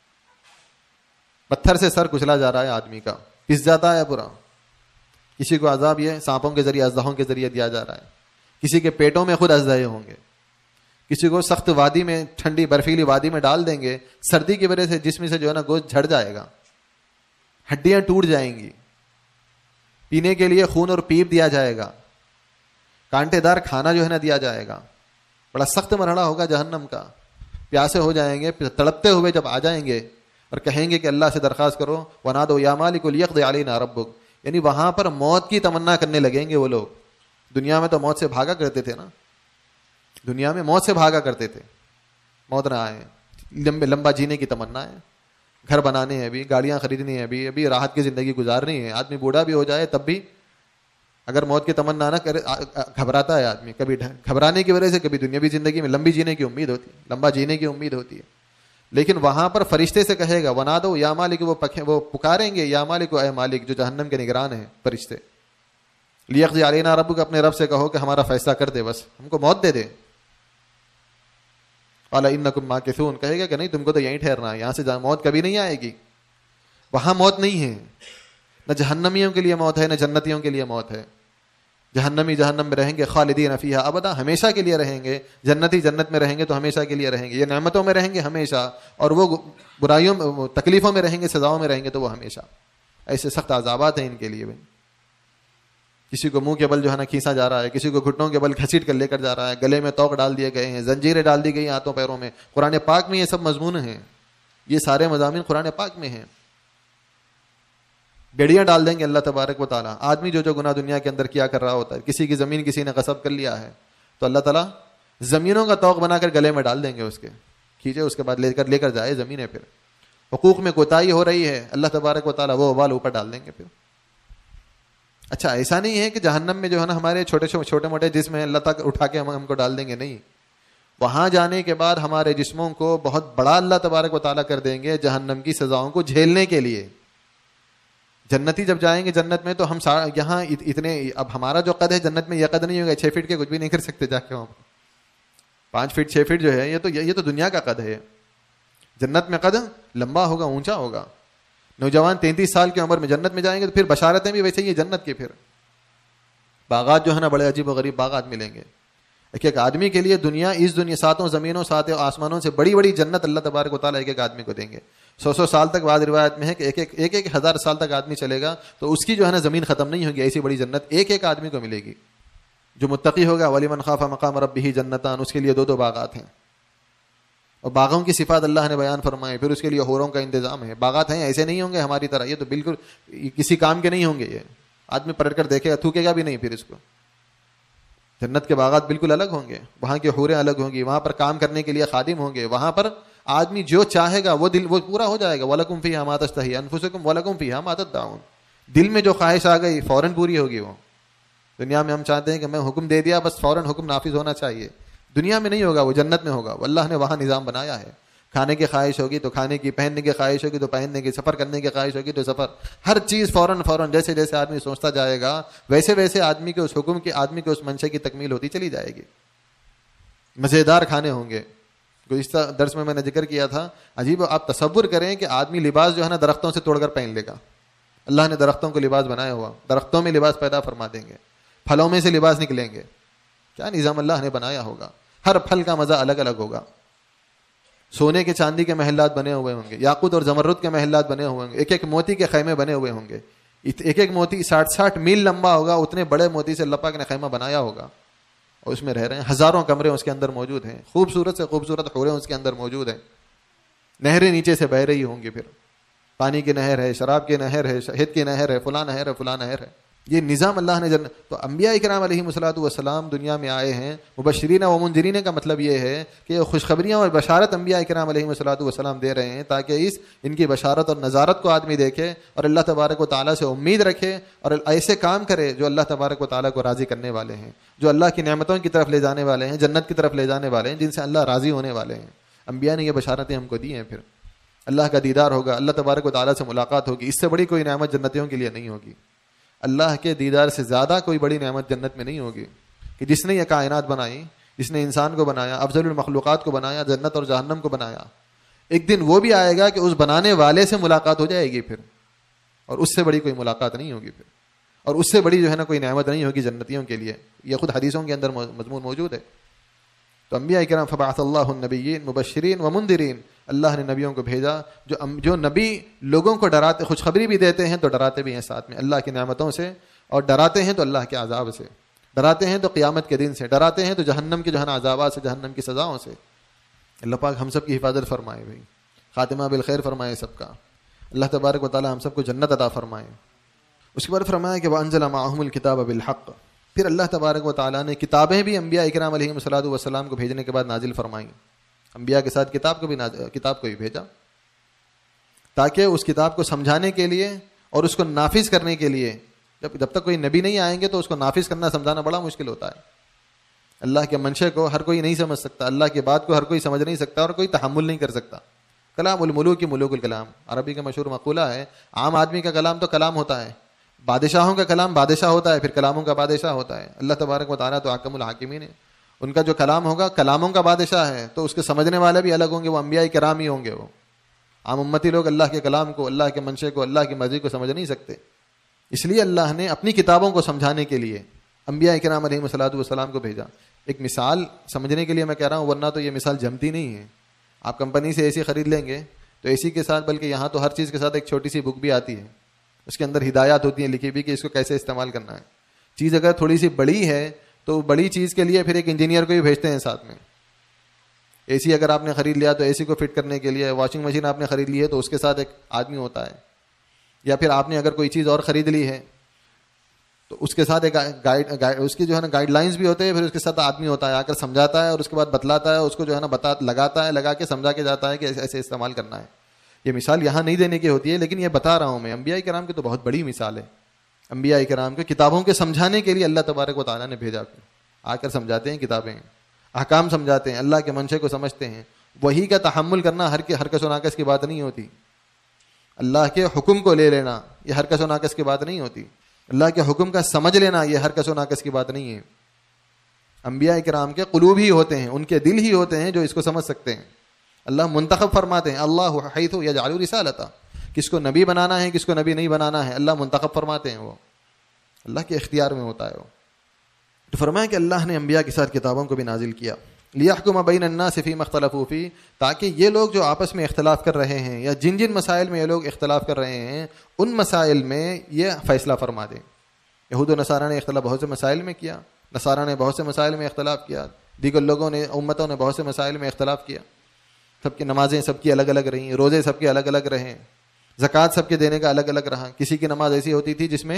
Speaker 1: پتھر سے سر کچلا جا رہا ہے آدمی کا, پس جاتا ہے پورا. کسی کو عذاب یہ سانپوں کے ذریعے, اژدہوں کے ذریعے دیا جا رہا ہے. کسی کے پیٹوں میں خود اژدہے ہوں گے. کسی کو سخت وادی میں, ٹھنڈی برفیلی وادی میں ڈال دیں گے, سردی کی وجہ سے جسم سے جو ہے نا گوشت جھڑ جائے گا, ہڈیاں ٹوٹ جائیں گی. پینے کے لیے خون اور پیپ دیا جائے گا, کانٹے دار کھانا جو ہے نا دیا جائے گا. بڑا سخت مرحلہ ہوگا جہنم کا. پیاسے ہو جائیں گے, تڑپتے ہوئے جب آ جائیں گے اور کہیں گے کہ اللہ سے درخواست کرو, وَنَادَوْا يَا مَالِكُ لِيَقْضِ عَلَيْنَا رَبُّكَ, یعنی وہاں پر موت کی تمنا کرنے لگیں گے وہ لوگ. دنیا میں تو موت سے بھاگا کرتے تھے نا, دنیا میں موت سے بھاگا کرتے تھے. موت نہ آئے, لمبے لمبا جینے کی تمنا ہے, گھر بنانے ہیں, ابھی گاڑیاں خریدنی ہیں, ابھی ابھی راحت کی زندگی گزارنی ہے. آدمی بوڑھا بھی ہو جائے تب بھی اگر موت کی تمنا نہ کرے گھبراتا ہے آدمی. کبھی گھبرانے کی وجہ سے کبھی دنیاوی زندگی میں لمبی جینے کی امید ہوتی ہے, لمبا جینے کی امید ہوتی ہے. لیکن وہاں پر فرشتے سے کہے گا وَنَادَوْا يَا مَالِكُ, وہ وہ پکاریں گے یا مالک, اے مالک, جو جہنم کے نگران ہیں فرشتے. لِيَقْضِ عَلَيْنَا رَبُّكَ, اپنے رب سے کہو کہ ہمارا فیصلہ کر دے, بس ہم کو موت دے دے. قَالَ إِنَّكُمْ مَاكِثُونَ, کہے گا کہ نہیں تم کو تو یہیں ٹھہرنا ہے, یہاں سے موت کبھی نہیں آئے گی. وہاں موت نہیں ہے, نہ جہنمیوں کے لیے موت ہے نہ جنتیوں کے لیے موت ہے. جہنمی جہنم میں رہیں گے, خالدین فیہا ابدا, ہمیشہ کے لیے رہیں گے. جنتی جنت میں رہیں گے تو ہمیشہ کے لیے رہیں گے. یہ نعمتوں میں رہیں گے ہمیشہ, اور وہ برائیوں میں, تکلیفوں میں رہیں گے, سزاؤں میں رہیں گے تو وہ ہمیشہ. ایسے سخت عذابات ہیں ان کے لیے. بھائی کسی کو منہ کے بل جو ہے نا کھینچا جا رہا ہے, کسی کو گھٹنوں کے بل گھسیٹ کر لے کر جا رہا ہے, گلے میں توق ڈال دیے گئے ہیں, زنجیریں ڈال دی گئی ہاتھوں پیروں میں. قرآن پاک میں یہ سب مضمون ہیں, یہ سارے مضامین قرآن پاک میں ہیں. بیڑیاں ڈال دیں گے اللہ تبارک و تعالیٰ. آدمی جو جو گناہ دنیا کے اندر کیا کر رہا ہوتا ہے, کسی کی زمین کسی نے غصب کر لیا ہے تو اللہ تعالیٰ زمینوں کا توق بنا کر گلے میں ڈال دیں گے, اس کے کھینچے, اس کے بعد لے کر لے کر جائے زمینیں. پھر حقوق میں کوتاہی ہو رہی ہے, اللہ تبارک و تعالیٰ وہ وبال اوپر ڈال دیں گے. پھر اچھا ایسا نہیں ہے کہ جہنم میں جو ہے نا ہمارے چھوٹے چھوٹے موٹے جسم ہیں, اللہ تک اٹھا کے ہم ہم کو ڈال دیں گے, نہیں. وہاں جانے کے بعد ہمارے جسموں کو بہت بڑا اللہ تبارک و تعالیٰ کر دیں گے جہنم کی سزاؤں کو جھیلنے کے لیے. جنتی جب جائیں گے جنت میں تو ہم یہاں اتنے, اب ہمارا جو قد ہے جنت میں یہ قد نہیں ہوگا, چھ فٹ کے کچھ بھی نہیں کر سکتے جا کے. وہاں پانچ فٹ چھ فٹ جو ہے یہ تو یہ تو دنیا کا قد ہے. جنت میں قد لمبا ہوگا, اونچا ہوگا. نوجوان تینتیس سال کی عمر میں جنت میں جائیں گے تو پھر بشارتیں بھی ویسے ہی جنت کی. پھر باغات جو ہے نا بڑے عجیب و غریب باغات ملیں گے. ایک ایک آدمی کے لیے دنیا, اس دنیا ساتوں زمینوں ساتوں آسمانوں سے بڑی بڑی جنت اللہ تبارک و تعالیٰ ایک ایک آدمی کو دیں گے. سو سو سال تک بعض روایت میں ہے کہ ایک ایک ایک ایک ہزار سال تک آدمی چلے گا تو اس کی جو ہے نا زمین ختم نہیں ہوگی. ایسی بڑی جنت ایک ایک آدمی کو ملے گی. جو متقی ہوگا وَلِمَنْ خَافَ مَقَامَ رَبِّهِ جَنَّتَانِ, اس کے لیے دو دو باغات ہیں. اور باغوں کی صفات اللہ نے بیان فرمائے. پھر اس کے لیے حوروں کا انتظام ہے. باغات ہیں, ایسے نہیں ہوں گے ہماری طرح, یہ تو بالکل کسی کام کے نہیں ہوں گے. یہ آدمی پلٹ کر دیکھے گا, تھوکے گا بھی نہیں پھر اس کو. جنت کے باغات بالکل الگ ہوں گے, وہاں کی حوریں الگ ہوں گی, وہاں پر کام کرنے کے لیے خادم ہوں گے. وہاں پر آدمی جو چاہے گا وہ دل وہ پورا ہو جائے گا. وَلَكُمْ فِيهَا مَا تَشْتَهِي أَنفُسُكُمْ وَلَكُمْ فِيهَا مَا تَدَّعُونَ, دل میں جو خواہش آ گئی فوراً پوری ہوگی. وہ دنیا میں ہم چاہتے ہیں کہ میں حکم دے دیا بس فوراً حکم نافذ ہونا چاہیے. دنیا میں نہیں ہوگا, وہ جنت میں ہوگا. اللہ نے وہاں نظام بنایا ہے. کھانے کی خواہش ہوگی تو کھانے کی, پہننے کی خواہش ہوگی تو پہننے کی, سفر کرنے کی خواہش ہوگی تو سفر, ہر چیز فوراً فوراً جیسے جیسے آدمی سوچتا جائے گا ویسے ویسے آدمی کے اس حکم کی, آدمی کے اس منشے کی تکمیل ہوتی چلی جائے گی. مزیدار کھانے ہوں گے. گزشتہ درس میں میں نے ذکر کیا تھا, عجیب آپ تصور کریں کہ آدمی لباس جو ہے نا درختوں سے توڑ کر پہن لے گا. اللہ نے درختوں کو لباس بنایا ہوا, درختوں میں لباس پیدا فرما دیں گے, پھلوں میں سے لباس نکلیں گے. کیا نظام اللہ نے بنایا ہوگا. ہر پھل کا مزہ الگ الگ ہوگا. سونے کے چاندی کے محلات بنے ہوئے ہوں گے, یاقوت اور زمرد کے محلات بنے ہوئے ہوں گے, ایک ایک موتی کے خیمے بنے ہوئے ہوں گے. ایک ایک موتی ساٹھ ساٹھ میل لمبا ہوگا, اتنے بڑے موتی سے اللہ پاک نے خیمہ بنایا ہوگا اور اس میں رہ رہے ہیں. ہزاروں کمرے اس کے اندر موجود ہیں, خوبصورت سے خوبصورت حوریں اس کے اندر موجود ہیں. نہریں نیچے سے بہ رہی ہوں گی, پھر پانی کی نہر ہے, شراب کی نہر ہے, شہد کی نہر ہے, فلاں نہر ہے, فلاں نہر ہے. یہ نظام اللہ نے جن... تو انبیاء اکرام علیہم الصلوۃ والسلام دنیا میں آئے ہیں. مبشرین و منذرین کا مطلب یہ ہے کہ خوشخبریاں اور بشارت انبیاء اکرام علیہم الصلوۃ والسلام دے رہے ہیں تاکہ اس ان کی بشارت اور نظارت کو آدمی دیکھے اور اللہ تبارک و تعالیٰ سے امید رکھے اور ایسے کام کرے جو اللہ تبارک و تعالیٰ کو راضی کرنے والے ہیں, جو اللہ کی نعمتوں کی طرف لے جانے والے ہیں, جنت کی طرف لے جانے والے ہیں, جن سے اللہ راضی ہونے والے ہیں. انبیاء نے یہ بشارتیں ہم کو دی ہیں. پھر اللہ کا دیدار ہوگا, اللہ تبارک و تعالیٰ سے ملاقات ہوگی. اس سے بڑی کوئی نعمت جنتیوں کے لیے نہیں ہوگی. اللہ کے دیدار سے زیادہ کوئی بڑی نعمت جنت میں نہیں ہوگی. کہ جس نے یہ کائنات بنائی، جس نے انسان کو بنایا، افضل المخلوقات کو بنایا، جنت اور جہنم کو بنایا، ایک دن وہ بھی آئے گا کہ اس بنانے والے سے ملاقات ہو جائے گی پھر، اور اس سے بڑی کوئی ملاقات نہیں ہوگی پھر، اور اس سے بڑی جو ہے نا کوئی نعمت نہیں ہوگی جنتیوں کے لیے. یہ خود حدیثوں کے اندر مضمون موجود ہے. تو انبیاء کرام فبعث اللہ النبیین مبشرین و منذرین، اللہ نے نبیوں کو بھیجا جو جو نبی لوگوں کو ڈراتے، خوشخبری بھی دیتے ہیں تو ڈراتے بھی ہیں ساتھ میں اللہ کی نعمتوں سے، اور ڈراتے ہیں تو اللہ کے عذاب سے، ڈراتے ہیں تو قیامت کے دن سے، ڈراتے ہیں تو جہنم کے جو ہے نا عذابات سے، جہنم کی سزاؤں سے. اللہ پاک ہم سب کی حفاظت فرمائے بھائی، خاتمہ بالخیر فرمائے سب کا. اللہ تبارک و تعالی ہم سب کو جنت عطا فرمائے. اس کے بعد فرمایا کہ وَأَنزَلَ مَعَهُمُ الْكِتَابَ بِالْحَقِّ، پھر اللہ تبارک و تعالیٰ نے کتابیں بھی انبیاء اکرام علیہم الصلوۃ والسلام کو بھیجنے کے بعد نازل فرمائیں. انبیاء کے ساتھ کتاب کو بھی نازل، کتاب کو بھی بھیجا تاکہ اس کتاب کو سمجھانے کے لیے اور اس کو نافذ کرنے کے لیے. جب جب تک کوئی نبی نہیں آئیں گے تو اس کو نافذ کرنا سمجھانا بڑا مشکل ہوتا ہے. اللہ کے منشے کو ہر کوئی نہیں سمجھ سکتا، اللہ کی بات کو ہر کوئی سمجھ نہیں سکتا اور کوئی تحمل نہیں کر سکتا. کلام الملوک کی ملوک الکلام، عربی کا مشہور مقولہ ہے. عام آدمی کا کلام تو کلام ہوتا ہے، بادشاہوں کا کلام بادشاہ ہوتا ہے، پھر کلاموں کا بادشاہ ہوتا ہے. اللہ تبارک و تعالیٰ تو حاکم الحاکمین ہے، ان کا جو کلام ہوگا کلاموں کا بادشاہ ہے، تو اس کے سمجھنے والے بھی الگ ہوں گے، وہ انبیاء کرام ہی ہوں گے. وہ عام امتی لوگ اللہ کے کلام کو، اللہ کے منشے کو، اللہ کی مرضی کو سمجھ نہیں سکتے. اس لیے اللہ نے اپنی کتابوں کو سمجھانے کے لیے انبیاء کرام علیہم الصلوۃ والسلام کو بھیجا. ایک مثال سمجھنے کے لیے میں کہہ رہا ہوں، ورنہ تو یہ مثال جمتی نہیں ہے. آپ کمپنی سے اے سی خرید لیں گے تو اے سی کے ساتھ، بلکہ یہاں تو ہر چیز کے ساتھ ایک چھوٹی سی بک بھی آتی ہے، اس کے اندر ہدایات ہوتی ہیں لکھی بھی کہ اس کو کیسے استعمال کرنا ہے. چیز اگر تھوڑی سی بڑی ہے تو بڑی چیز کے لیے پھر ایک انجینئر کو بھی بھیجتے ہیں ساتھ میں. اے سی اگر آپ نے خرید لیا تو اے سی کو فٹ کرنے کے لیے، واشنگ مشین آپ نے خرید لی ہے تو اس کے ساتھ ایک آدمی ہوتا ہے. یا پھر آپ نے اگر کوئی چیز اور خرید لی ہے تو اس کے ساتھ ایک گائیڈ اس کی جو ہے نا گائیڈ لائنس بھی ہوتے ہیں، پھر اس کے ساتھ آدمی ہوتا ہے، آ کر سمجھاتا ہے اور اس کے بعد بتلاتا ہے، اس کو جو ہے نا بتا لگاتا ہے، لگا کے سمجھا کے جاتا ہے کہ ایسے استعمال کرنا ہے. یہ مثال یہاں نہیں دینے کی ہوتی ہے، لیکن یہ بتا رہا ہوں میں. انبیاء کرام کی تو بہت بڑی مثال ہے. انبیاء کرام کو کتابوں کے سمجھانے کے لیے اللہ تبارک و تعالیٰ نے بھیجا، آ کر سمجھاتے ہیں کتابیں، احکام سمجھاتے ہیں، اللہ کے منشے کو سمجھتے ہیں. وہی کا تحمل کرنا ہر کے ہر کس و ناقص کی بات نہیں ہوتی. اللہ کے حکم کو لے لینا یہ ہر کس و ناقص کی بات نہیں ہوتی. اللہ کے حکم کا سمجھ لینا یہ ہر کس و ناقص کی بات نہیں ہے. انبیاء کرام کے قلوب ہی ہوتے ہیں، ان کے دل ہی ہوتے ہیں جو اس کو سمجھ سکتے ہیں. اللہ منتخب فرماتے ہیں، اللہ حیث یجعل رسالتہ، کس کو نبی بنانا ہے کس کو نبی نہیں بنانا ہے اللہ منتخب فرماتے ہیں. وہ اللہ کے اختیار میں ہوتا ہے. وہ تو فرمایا کہ اللہ نے انبیاء کے ساتھ کتابوں کو بھی نازل کیا، لیحکم بین الناس فیما اختلفوا فیہ، تاکہ یہ لوگ جو آپس میں اختلاف کر رہے ہیں یا جن جن مسائل میں یہ لوگ اختلاف کر رہے ہیں ان مسائل میں یہ فیصلہ فرما دیں. یہود و نصارہ نے اختلاف بہت سے مسائل میں کیا، نصارہ نے بہت سے مسائل میں اختلاف کیا، دیگر لوگوں نے امتوں نے بہت سے مسائل میں اختلاف کیا. سب کی نمازیں سب کی الگ الگ رہیں، روزے سب کے الگ الگ رہیں، زکوٰۃ سب کے دینے کا الگ الگ رہا. کسی کی نماز ایسی ہوتی تھی جس میں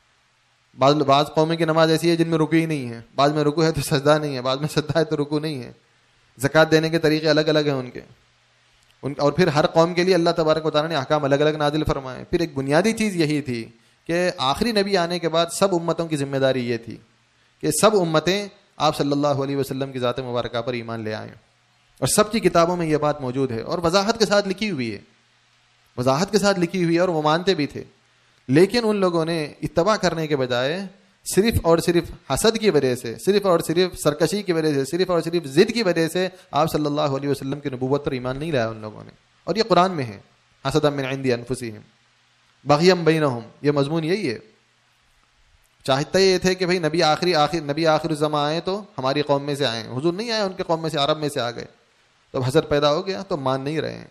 Speaker 1: بعض بعض قوموں کی نماز ایسی ہے جن میں رکو ہی نہیں ہے، بعض میں رکو ہے تو سجدہ نہیں ہے، بعض میں سجدہ ہے تو رکو نہیں ہے. زکوٰۃ دینے کے طریقے الگ الگ ہیں ان کے ان اور پھر ہر قوم کے لیے اللہ تبارک و تعالیٰ نے احکام الگ الگ نازل فرمائے. پھر ایک بنیادی چیز یہی تھی کہ آخری نبی آنے کے بعد سب امتوں کی ذمہ داری یہ تھی کہ سب امتیں آپ صلی اللہ علیہ وسلم کی ذات مبارکہ پر ایمان لے آئیں. اور سب کی کتابوں میں یہ بات موجود ہے اور وضاحت کے ساتھ لکھی ہوئی ہے، وضاحت کے ساتھ لکھی ہوئی ہے اور وہ مانتے بھی تھے. لیکن ان لوگوں نے اتباع کرنے کے بجائے صرف اور صرف حسد کی وجہ سے، صرف اور صرف سرکشی کی وجہ سے، صرف اور صرف ضد کی وجہ سے آپ صلی اللہ علیہ وسلم کی نبوت پر ایمان نہیں لایا ان لوگوں نے. اور یہ قرآن میں ہے، حسدا من عند انفسہم بغیا بینہم، یہ مضمون یہی ہے. چاہتے یہ تھے کہ بھئی نبی آخری آخر نبی آخر الزمان آئے تو ہماری قوم میں سے آئے. حضور نہیں آئے، ان کے قوم میں سے، عرب میں سے آ گئے. تو حسد پیدا ہو گیا تو مان نہیں رہے ہیں.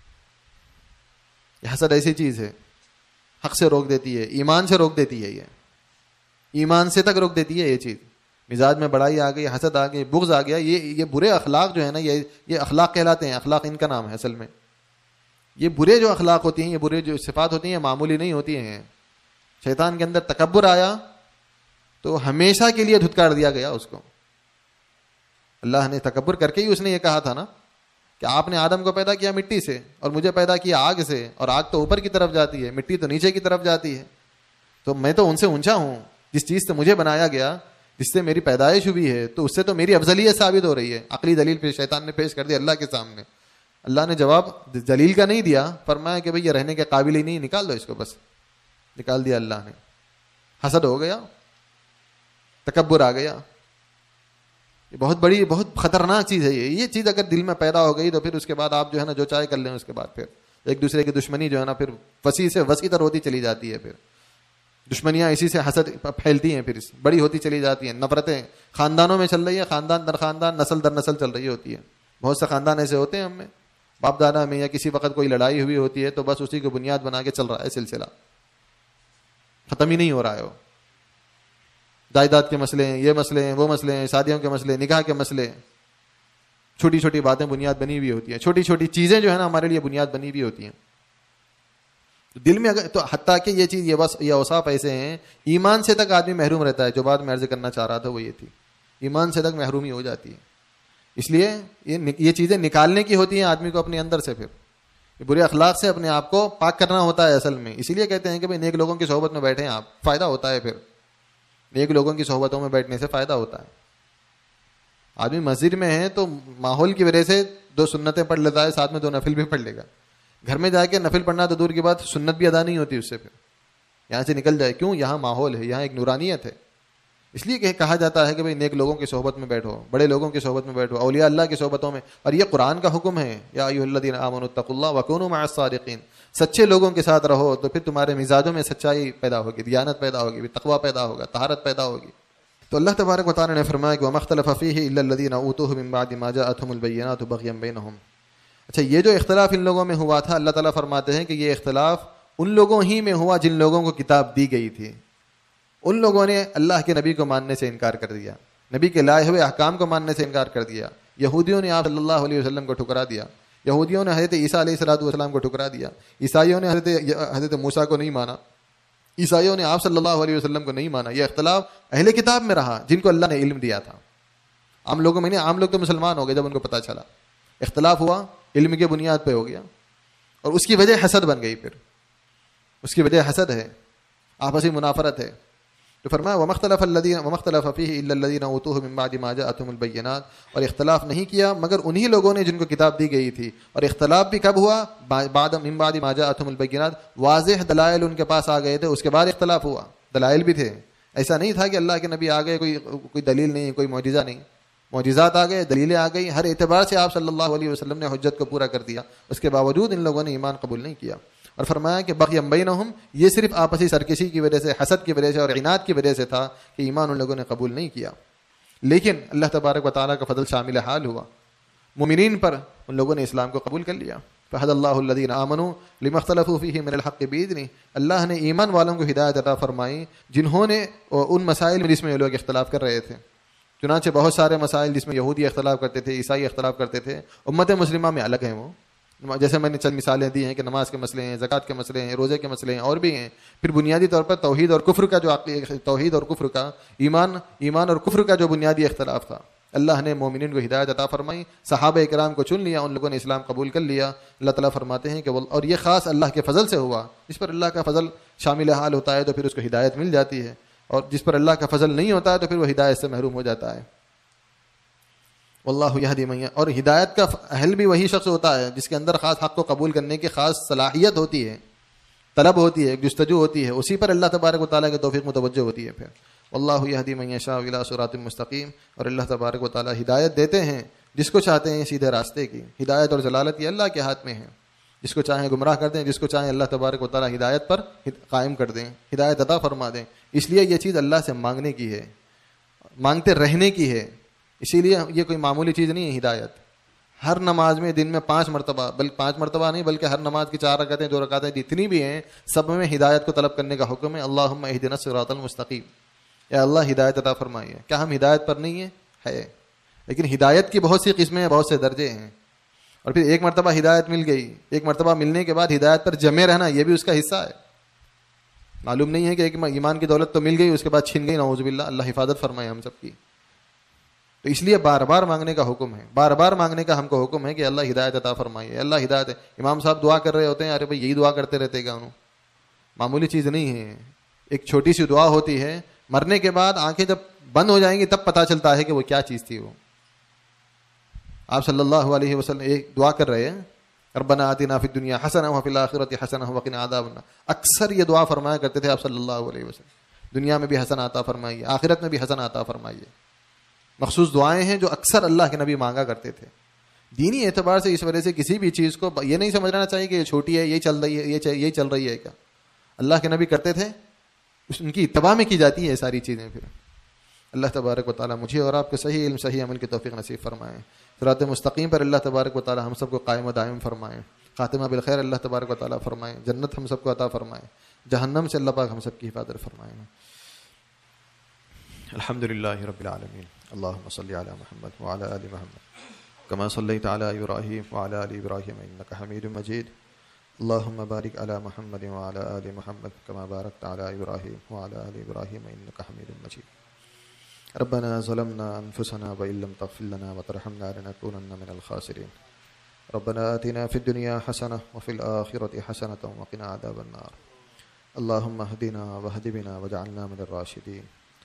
Speaker 1: یہ حسد ایسی چیز ہے، حق سے روک دیتی ہے، ایمان سے روک دیتی ہے، یہ ایمان سے تک روک دیتی ہے. یہ چیز مزاج میں بڑائی آ گئی، حسد آ گئی، بغض آ گیا، یہ یہ برے اخلاق جو ہے نا، یہ یہ اخلاق کہلاتے ہیں. اخلاق ان کا نام ہے اصل میں. یہ برے جو اخلاق ہوتی ہیں، یہ برے جو صفات ہوتی ہیں معمولی نہیں ہوتی ہیں. شیطان کے اندر تکبر آیا تو ہمیشہ کے لیے دھتکار دیا گیا اس کو. اللہ نے تکبر کر کے ہی اس نے یہ کہا تھا نا کہ آپ نے آدم کو پیدا کیا مٹی سے اور مجھے پیدا کیا آگ سے، اور آگ تو اوپر کی طرف جاتی ہے، مٹی تو نیچے کی طرف جاتی ہے. تو میں تو ان سے اونچا ہوں، جس چیز سے مجھے بنایا گیا، جس سے میری پیدائش ہوئی ہے، تو اس سے تو میری افضلیت ثابت ہو رہی ہے. عقلی دلیل پہ شیطان نے پیش کر دی اللہ کے سامنے. اللہ نے جواب دلیل کا نہیں دیا، فرمایا کہ بھئی یہ رہنے کے قابل ہی نہیں، نکال دو اس کو. بس نکال دیا اللہ نے. حسد ہو گیا، تکبر آ گیا. یہ بہت بڑی بہت خطرناک چیز ہے. یہ یہ چیز اگر دل میں پیدا ہو گئی تو پھر اس کے بعد آپ جو ہے نا جو چاہے کر لیں. اس کے بعد پھر ایک دوسرے کی دشمنی جو ہے نا پھر وسیع سے وسیع تر ہوتی چلی جاتی ہے. پھر دشمنیاں اسی سے حسد پھیلتی ہیں, پھر بڑی ہوتی چلی جاتی ہیں. نفرتیں خاندانوں میں چل رہی ہیں, خاندان در خاندان, نسل در نسل چل رہی ہوتی ہے. بہت سے خاندان ایسے ہوتے ہیں ہم میں, باپ دادا میں یا کسی وقت کوئی لڑائی ہوئی ہوتی ہے تو بس اسی کو بنیاد بنا کے چل رہا ہے سلسلہ, ختم ہی نہیں ہو رہا ہے. وہ جائیداد کے مسئلے ہیں, یہ مسئلے ہیں, وہ مسئلے ہیں, شادیوں کے مسئلے, نکاح کے مسئلے, چھوٹی چھوٹی باتیں بنیاد بنی ہوئی ہوتی ہیں. چھوٹی چھوٹی چیزیں جو ہے نا ہمارے لیے بنیاد بنی ہوئی ہوتی ہیں. دل میں اگر تو حتیٰ کہ یہ چیز یہ اوصاف ایسے ہیں, ایمان سے تک آدمی محروم رہتا ہے. جو بات میں عرض کرنا چاہ رہا تھا وہ یہ تھی, ایمان سے تک محرومی ہو جاتی ہے. اس لیے یہ یہ چیزیں نکالنے کی ہوتی ہیں آدمی کو اپنے اندر سے, پھر برے اخلاق سے اپنے آپ کو پاک کرنا ہوتا ہے اصل میں. اسی لیے کہتے ہیں کہ بھائی نیک لوگوں کی صحبت میں بیٹھیں آپ, فائدہ ہوتا ہے. پھر نیک لوگوں کی صحبتوں میں بیٹھنے سے فائدہ ہوتا ہے. آدمی مسجد میں ہے تو ماحول کی وجہ سے دو سنتیں پڑھ لیتا ہے, ساتھ میں دو نفل بھی پڑھ لے گا. گھر میں جا کے نفل پڑھنا تو دور کی بات, سنت بھی ادا نہیں ہوتی اس سے. پھر یہاں سے نکل جائے, کیوں؟ یہاں ماحول ہے, یہاں ایک نورانیت ہے. اس لیے کہ کہا جاتا ہے کہ بھئی نیک لوگوں کی صحبت میں بیٹھو, بڑے لوگوں کی صحبت میں بیٹھو, اولیاء اللہ کی صحبتوں میں. اور یہ قرآن کا حکم ہے, یا ایھا الذین آمنوا اتقوا اللہ وکونوا مع الصادقین. سچے لوگوں کے ساتھ رہو تو پھر تمہارے مزاجوں میں سچائی پیدا ہوگی, دیانت پیدا ہوگی, تقویٰ پیدا ہوگا, طہارت پیدا ہوگی. تو اللہ تبارک و تعالی نے فرمایا کہ وما اختلف فیہ الا الذین اوتوہ من بعد ما جاءتہم البینات بغیا بینہم. اچھا, یہ جو اختلاف ان لوگوں میں ہوا تھا, اللہ تعالیٰ فرماتے ہیں کہ یہ اختلاف ان لوگوں ہی میں ہوا جن لوگوں کو کتاب دی گئی تھی. ان لوگوں نے اللہ کے نبی کو ماننے سے انکار کر دیا, نبی کے لائے ہوئے احکام کو ماننے سے انکار کر دیا. یہودیوں نے آپ صلی اللہ علیہ وسلم کو ٹھکرا دیا, یہودیوں نے حضرت عیسیٰ علیہ الصلوۃ والسلام کو ٹھکرا دیا, عیسائیوں نے حضرت حضرت موسیٰ کو نہیں مانا, عیسائیوں نے آپ صلی اللہ علیہ وسلم کو نہیں مانا. یہ اختلاف اہل کتاب میں رہا جن کو اللہ نے علم دیا تھا. عام لوگوں میں نہیں, عام لوگ تو مسلمان ہو گئے جب ان کو پتہ چلا. اختلاف ہوا, علم کی بنیاد پہ ہو گیا, اور اس کی وجہ حسد بن گئی. پھر اس کی وجہ حسد ہے, آپسی منافرت ہے. تو فرمایا وما اختلف الذین وما اختلف فیہ الا الذین اوتوہ من بعد ما جاءتہم البینات. اور اختلاف نہیں کیا مگر انہی لوگوں نے جن کو کتاب دی گئی تھی. اور اختلاف بھی کب ہوا؟ بعد من بعد ما جاءتہم البینات, واضح دلائل ان کے پاس آ گئے تھے, اس کے بعد اختلاف ہوا. دلائل بھی تھے, ایسا نہیں تھا کہ اللہ کے نبی آ گئے, کوئی کوئی دلیل نہیں, کوئی معجزہ نہیں. معجزات آ گئے, دلیلیں آ گئی, ہر اعتبار سے آپ صلی اللہ علیہ وسلم نے حجت کو پورا کر دیا. اس کے باوجود ان لوگوں نے ایمان قبول نہیں کیا. اور فرمایا کہ بغیا بینہم, یہ صرف آپسی سرکشی کی وجہ سے, حسد کی وجہ سے اور عناد کی وجہ سے تھا کہ ایمان ان لوگوں نے قبول نہیں کیا. لیکن اللہ تبارک و تعالیٰ کا فضل شامل حال ہوا مومنین پر, ان لوگوں نے اسلام کو قبول کر لیا. فہدی اللہ الذین آمنوا لما اختلفوا فیہ من الحق بإذنہ. اللہ نے ایمان والوں کو ہدایت عطا فرمائی جنہوں نے ان مسائل میں جس میں یہ لوگ اختلاف کر رہے تھے. چنانچہ بہت سارے مسائل جس میں یہودی اختلاف کرتے تھے, عیسائی اختلاف کرتے تھے, امت مسلمہ میں الگ ہیں وہ. جیسے میں نے چند مثالیں دی ہیں کہ نماز کے مسئلے ہیں, زکوٰۃ کے مسئلے ہیں, روزے کے مسئلے ہیں, اور بھی ہیں. پھر بنیادی طور پر توحید اور کفر کا جو توحید اور کفر کا ایمان ایمان اور کفر کا جو بنیادی اختلاف تھا, اللہ نے مومنین کو ہدایت عطا فرمائی, صحابہ کرام کو چن لیا, ان لوگوں نے اسلام قبول کر لیا. اللہ تعالیٰ فرماتے ہیں کہ اور یہ خاص اللہ کے فضل سے ہوا. جس پر اللہ کا فضل شامل حال ہوتا ہے تو پھر اس کو ہدایت مل جاتی ہے, اور جس پر اللہ کا فضل نہیں ہوتا ہے تو پھر وہ ہدایت سے محروم ہو جاتا ہے. واللہ یہدی من یشاء. اور ہدایت کا اہل بھی وہی شخص ہوتا ہے جس کے اندر خاص حق کو قبول کرنے کی خاص صلاحیت ہوتی ہے, طلب ہوتی ہے, جستجو ہوتی ہے. اسی پر اللہ تبارک و تعالیٰ کی توفیق متوجہ ہوتی ہے. پھر واللہ یہدی من یشاء الی صراط مستقیم. اور اللہ تبارک و تعالیٰ ہدایت دیتے ہیں جس کو چاہتے ہیں سیدھے راستے کی. ہدایت اور ضلالت یہ اللہ کے ہاتھ میں ہے. جس کو چاہیں گمراہ کر دیں, جس کو چاہیں اللہ تبارک و تعالیٰ ہدایت پر قائم کر دیں, ہدایت عطا فرما دیں. اس لیے یہ چیز اللہ سے مانگنے کی ہے, مانگتے رہنے کی ہے. اسی لیے یہ کوئی معمولی چیز نہیں ہے ہدایت. ہر نماز میں دن میں پانچ مرتبہ, بلکہ پانچ مرتبہ نہیں بلکہ ہر نماز کی چار رکعتیں, دو رکعتیں جتنی بھی ہیں, سب میں ہدایت کو طلب کرنے کا حکم ہے. اللہم اہدنا الصراط المستقیم, یا اللہ ہدایت عطا فرمائیے. کیا ہم ہدایت پر نہیں ہیں؟ ہے, لیکن ہدایت کی بہت سی قسمیں ہیں, بہت سے درجے ہیں. اور پھر ایک مرتبہ ہدایت مل گئی, ایک مرتبہ ملنے کے بعد ہدایت پر جمے رہنا یہ بھی اس کا حصہ ہے. معلوم نہیں ہے کہ ایک ایمان کی دولت تو مل گئی, اس کے بعد چھن گئی, نعوذ باللہ, اللہ حفاظت فرمائے ہم سب کی. تو اس لیے بار بار مانگنے کا حکم ہے, بار بار مانگنے کا ہم کو حکم ہے کہ اللہ ہدایت عطا فرمائیے, اللہ ہدایت. امام صاحب دعا کر رہے ہوتے ہیں, ارے بھائی یہی دعا کرتے رہتے گا, انہوں معمولی چیز نہیں ہے. ایک چھوٹی سی دعا ہوتی ہے, مرنے کے بعد آنکھیں جب بند ہو جائیں گی تب پتہ چلتا ہے کہ وہ کیا چیز تھی. وہ آپ صلی اللہ علیہ وسلم ایک دعا کر رہے ہیں, ربنا آتنا فی الدنیا حسنہ وفی الآخرۃ حسنہ وقنا عذاب النار. اکثر یہ دعا فرمایا کرتے تھے آپ صلی اللہ علیہ وسلم, دنیا میں بھی حسنہ عطا فرمائیے, آخرت میں بھی حسنہ عطا فرمائیے. مخصوص دعائیں ہیں جو اکثر اللہ کے نبی مانگا کرتے تھے. دینی اعتبار سے اس وجہ سے کسی بھی چیز کو یہ نہیں سمجھنا چاہیے کہ یہ چھوٹی ہے, یہ چل رہی ہے, یہ یہی چل رہی ہے. کیا اللہ کے نبی کرتے تھے, ان کی اتباع میں کی جاتی ہے یہ ساری چیزیں. پھر اللہ تبارک و تعالیٰ مجھے اور آپ کو صحیح علم صحیح عمل کی توفیق نصیب فرمائیں. صراط مستقیم پر اللہ تبارک و تعالیٰ ہم سب کو قائم و دائم فرمائیں. خاتمہ بالخیر اللہ تبارک و تعالیٰ فرمائیں. جنت ہم سب کو عطا فرمائیں. جہنم سے اللہ پاک ہم سب کی حفاظت فرمائیں. الحمد للہ رب العالمین. اللہم صلی علی محمد وعلی آل محمد کما صلیت علی ابراہیم وعلی آل ابراہیم انک حمید مجید. اللہم بارک علی محمد وعلی آل محمد کما بارکت علی ابراہیم وعلی آل ابراہیم انک حمید مجید. ربنا ظلمنا انفسنا وان لم تغفر لنا وترحمنا لنكونن من الخاسرین. ربنا آتنا فی الدنیا حسنہ وفی الآخرۃ حسنۃ وقنا عذاب النار. اللہم اہدنا واہد بنا واجعلنا من الراشدین.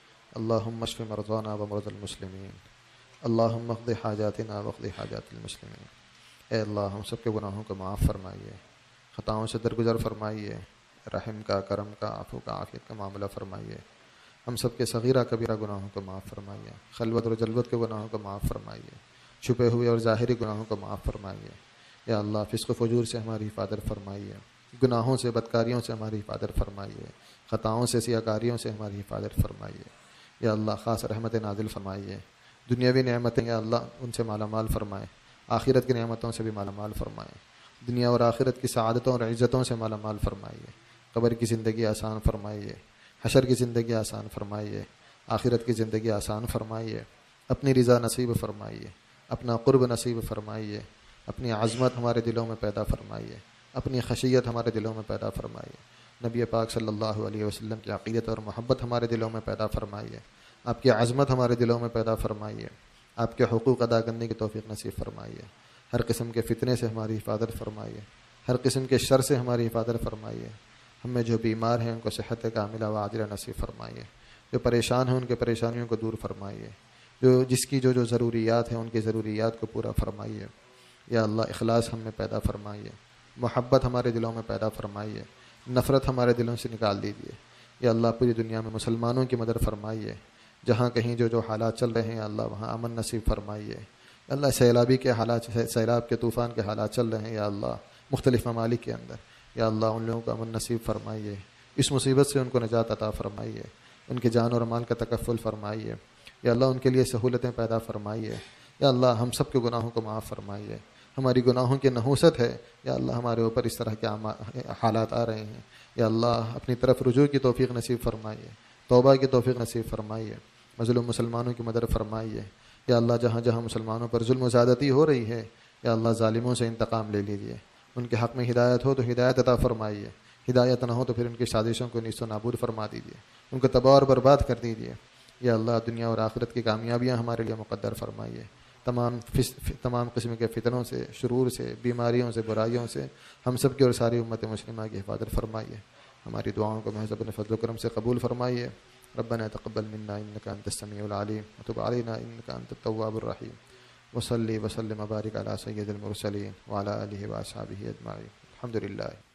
Speaker 1: اللہم اشف مرضانا ومرضى المسلمین. اللہم اقض حاجاتنا واقض حاجات المسلمین. اے اللہ ہم سب کے گناہوں کو معاف فرمائیے, خطاؤں سے درگزر فرمائیے, رحم کا, کرم کا, عفو کا, عافیت کا معاملہ فرمائیے. ہم سب کے صغیرہ کبیرہ گناہوں کو معاف فرمائیے, خلوت اور جلوت کے گناہوں کو معاف فرمائیے, چھپے ہوئے اور ظاہری گناہوں کو معاف فرمائیے. یا اللہ فسق و فجور سے ہماری حفاظت فرمائیے, گناہوں سے بدکاریوں سے ہماری حفاظت فرمائیے, خطاؤں سے سیاکاریوں سے ہماری حفاظت فرمائیے. یا اللہ خاص رحمت نازل فرمائیے. دنیاوی نعمتیں یا اللہ ان سے مالا مال فرمائیں, آخرت کی نعمتوں سے بھی مالا مال فرمائیں. دنیا اور آخرت کی سعادتوں اور عزتوں سے مالا مال فرمائیے. قبر کی زندگی آسان فرمائیے, حشر کی زندگی آسان فرمائیے, آخرت کی زندگی آسان فرمائیے. اپنی رضا نصیب فرمائیے, اپنا قرب نصیب فرمائیے, اپنی عظمت ہمارے دلوں میں پیدا فرمائیے, اپنی خشیت ہمارے دلوں میں پیدا فرمائیے. نبی پاک صلی اللہ علیہ وسلم کی عقیدت اور محبت ہمارے دلوں میں پیدا فرمائیے. آپ کی عظمت ہمارے دلوں میں پیدا فرمائیے. آپ کے حقوق ادا کرنے کی توفیق نصیب فرمائیے. ہر قسم کے فتنے سے ہماری حفاظت فرمائیے, ہر قسم کے شر سے ہماری حفاظت فرمائیے. ہم میں جو بیمار ہیں ان کو صحت کاملہ و عاجلہ نصیب فرمائیے. جو پریشان ہیں ان کے پریشانیوں کو دور فرمائیے. جو جس کی جو جو ضروریات ہیں ان کی ضروریات کو پورا فرمائیے. یا اللہ اخلاص ہم میں پیدا فرمائیے, محبت ہمارے دلوں میں پیدا فرمائیے, نفرت ہمارے دلوں سے نکال دیجیے. یا اللہ پوری دنیا میں مسلمانوں کی مدد فرمائیے. جہاں کہیں جو جو حالات چل رہے ہیں اللہ وہاں امن نصیب فرمائیے. اللہ سیلابی کے حالات, سیلاب کے طوفان کے حالات چل رہے ہیں یا اللہ مختلف ممالک کے اندر, یا اللہ ان لوگوں کو امن نصیب فرمائیے. اس مصیبت سے ان کو نجات عطا فرمائیے, ان کے جان اور مال کا تکفل فرمائیے. یا اللہ ان کے لیے سہولتیں پیدا فرمائیے. یا اللہ ہم سب کے گناہوں کو معاف فرمائیے. ہماری گناہوں کی نحوست ہے یا اللہ ہمارے اوپر اس طرح کے حالات آ رہے ہیں. یا اللہ اپنی طرف رجوع کی توفیق نصیب فرمائیے, توبہ کی توفیق نصیب فرمائیے, مظلوم مسلمانوں کی مدد فرمائیے. یا اللہ جہاں جہاں مسلمانوں پر ظلم و زیادتی ہو رہی ہے یا اللہ ظالموں سے انتقام لے لیجیے. ان کے حق میں ہدایت ہو تو ہدایت عطا فرمائیے, ہدایت نہ ہو تو پھر ان کی سازشوں کو نیست و نابود فرما دیجیے, ان کو تباہ اور برباد کر دیجیے. یا اللہ دنیا اور آخرت کی کامیابیاں ہمارے لیے مقدر فرمائیے. تمام تمام قسم کے فتنوں سے, شرور سے, بیماریوں سے, برائیوں سے ہم سب کی اور ساری امت مسلمہ کی حفاظت فرمائیے. ہماری دعاؤں کو محض اپنے فضل و کرم سے قبول فرمائیے. ربنا تقبل منا انك انت السميع العليم وتب علينا انك انت التواب الرحيم. وصلي وسلم وبارك على سيد المرسلين وعلى اله واصحابه اجمعين. الحمد لله.